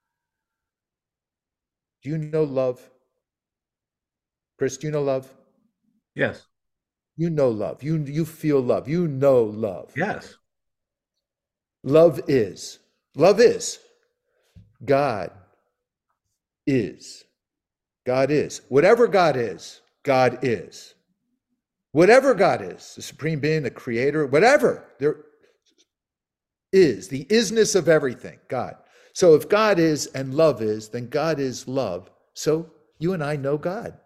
do you know love? Chris, do you know love? Yes. You know love. You you feel love. You know love. Yes. Love is. Love is. God is. God is. Whatever God is, God is. Whatever God is, the supreme being, the creator, whatever there is, the isness of everything, God. So if God is and love is, then God is love. So you and I know God.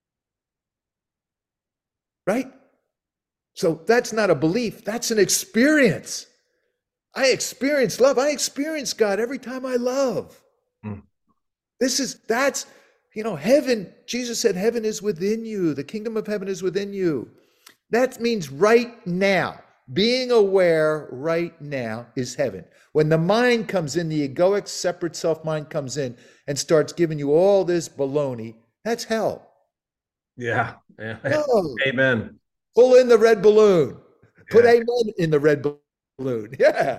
Right? So that's not a belief, that's an experience. I experience love. I experience God every time I love. Mm. This is, that's, you know, heaven, Jesus said, heaven is within you. The kingdom of heaven is within you. That means right now, being aware right now is heaven. When the mind comes in, the egoic separate self mind comes in and starts giving you all this baloney, that's hell. Yeah. Yeah. No. Amen. Pull in the red balloon. Put Yeah. amen in the red balloon. Yeah.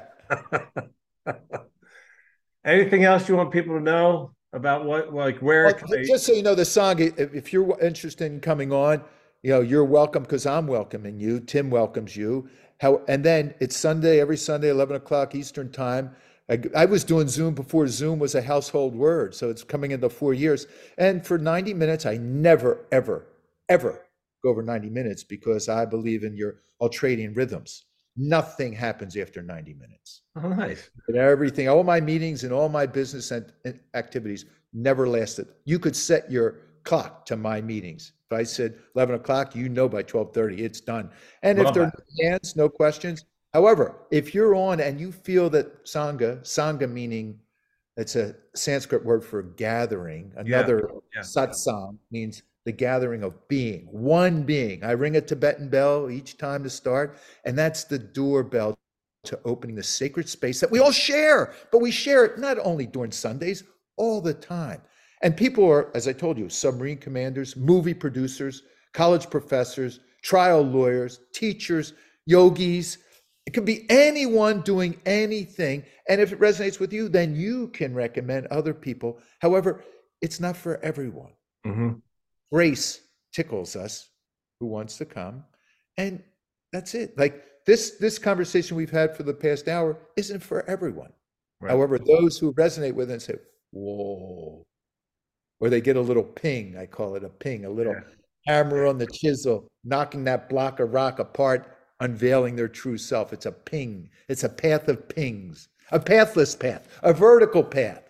Anything else you want people to know about what, like, where Well, can they? just so you know, the song, if if you're interested in coming on, you know, you're welcome because I'm welcoming you. Tim welcomes you. How, and then it's Sunday, every Sunday, eleven o'clock Eastern time. I, I was doing Zoom before Zoom was a household word. So it's coming into four years. And for ninety minutes, I never, ever, ever go over ninety minutes because I believe in your ultradian rhythms. Nothing happens after ninety minutes. Oh, nice. And everything, all my meetings and all my business and, and activities never lasted. You could set your clock to my meetings. If I said eleven o'clock, you know by twelve thirty, it's done. And if Love there are that. no hands, no questions. However, if you're on and you feel that Sangha, Sangha meaning, it's a Sanskrit word for gathering. Another yeah. satsang means the gathering of being, one being. I ring a Tibetan bell each time to start, and that's the doorbell to opening the sacred space that we all share, but we share it not only during Sundays, all the time. And people are, as I told you, submarine commanders, movie producers, college professors, trial lawyers, teachers, yogis. It could be anyone doing anything. And if it resonates with you, then you can recommend other people. However, it's not for everyone. Mm-hmm. Grace tickles us, who wants to come. And that's it. Like this, this conversation we've had for the past hour isn't for everyone. Right. However, those who resonate with it and say, whoa. Or they get a little ping, I call it a ping, a little Yeah. hammer on the chisel, knocking that block of rock apart, unveiling their true self. It's a ping. It's a path of pings, a pathless path, a vertical path.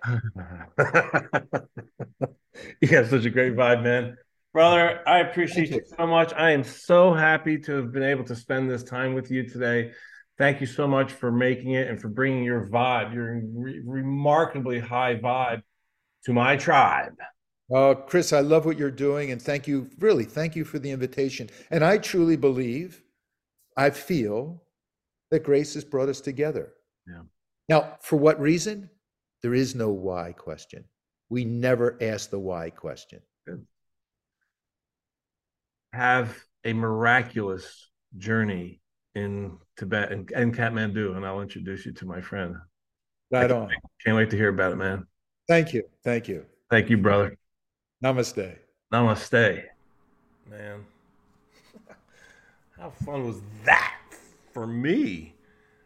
You have such a great vibe, man. Brother, I Thank appreciate you you. so much. I am so happy to have been able to spend this time with you today. Thank you so much for making it and for bringing your vibe, your re- remarkably high vibe to my tribe. Uh, Chris, I love what you're doing, and thank you, really, thank you for the invitation. And I truly believe, I feel that grace has brought us together. Yeah. Now, for what reason? There is no why question. We never ask the why question. Good. Have a miraculous journey in Tibet and, and Kathmandu, and I'll introduce you to my friend. I Right can't, on. can't wait to hear about it, man. Thank you. Thank you. Thank you, brother. Namaste. Namaste. Man, how fun was that for me?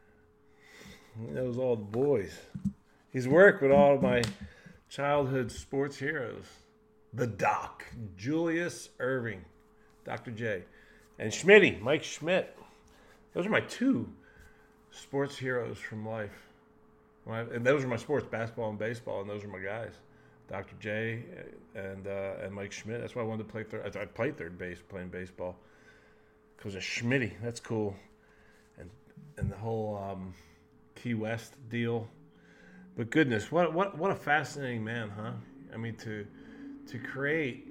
That was all the boys. He's worked with all of my childhood sports heroes. The Doc, Julius Irving, Doctor J, and Schmitty, Mike Schmidt. Those are my two sports heroes from life. When I- And those are my sports, basketball and baseball, and those are my guys. Doctor J and uh, and Mike Schmidt. That's why I wanted to play third. I played third base playing baseball because of Schmitty. That's cool. And and the whole um, Key West deal. But goodness, what what what a fascinating man, huh? I mean, to to create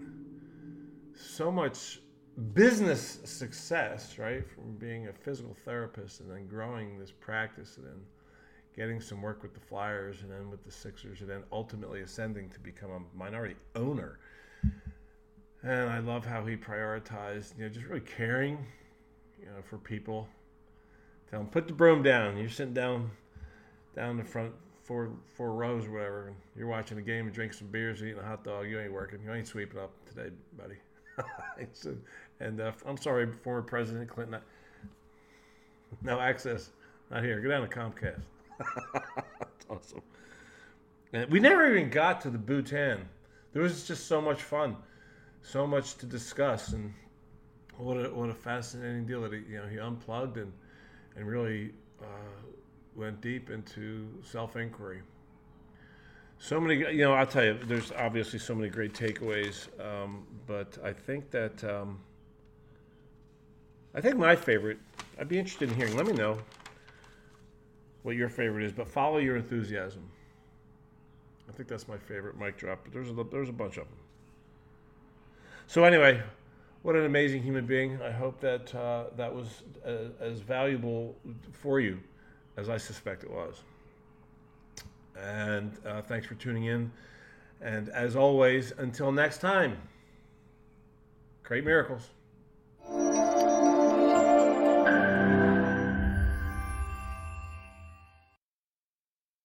so much business success, right, from being a physical therapist and then growing this practice and then getting some work with the Flyers and then with the Sixers and then ultimately ascending to become a minority owner. And I love how he prioritized, you know, just really caring, you know, for people. Tell them, put the broom down. You're sitting down down the front four four rows or whatever. And you're watching the game and drinking some beers, eating a hot dog. You ain't working. You ain't sweeping up today, buddy. and uh, I'm sorry, former President Clinton. No access. Not here. Go down to Comcast. That's awesome. And we never even got to the Bhutan. There was just so much fun, so much to discuss, and what a what a fascinating deal that he you know he unplugged and and really uh, went deep into self inquiry. So many, you know, I'll tell you, there's obviously so many great takeaways, um, but I think that um, I think my favorite. I'd be interested in hearing. Let me know what your favorite is, but follow your enthusiasm. I think that's my favorite mic drop, but there's a, there's a bunch of them. So anyway, what an amazing human being. I hope that uh, that was uh, as valuable for you as I suspect it was. And uh, thanks for tuning in. And as always, until next time, create miracles.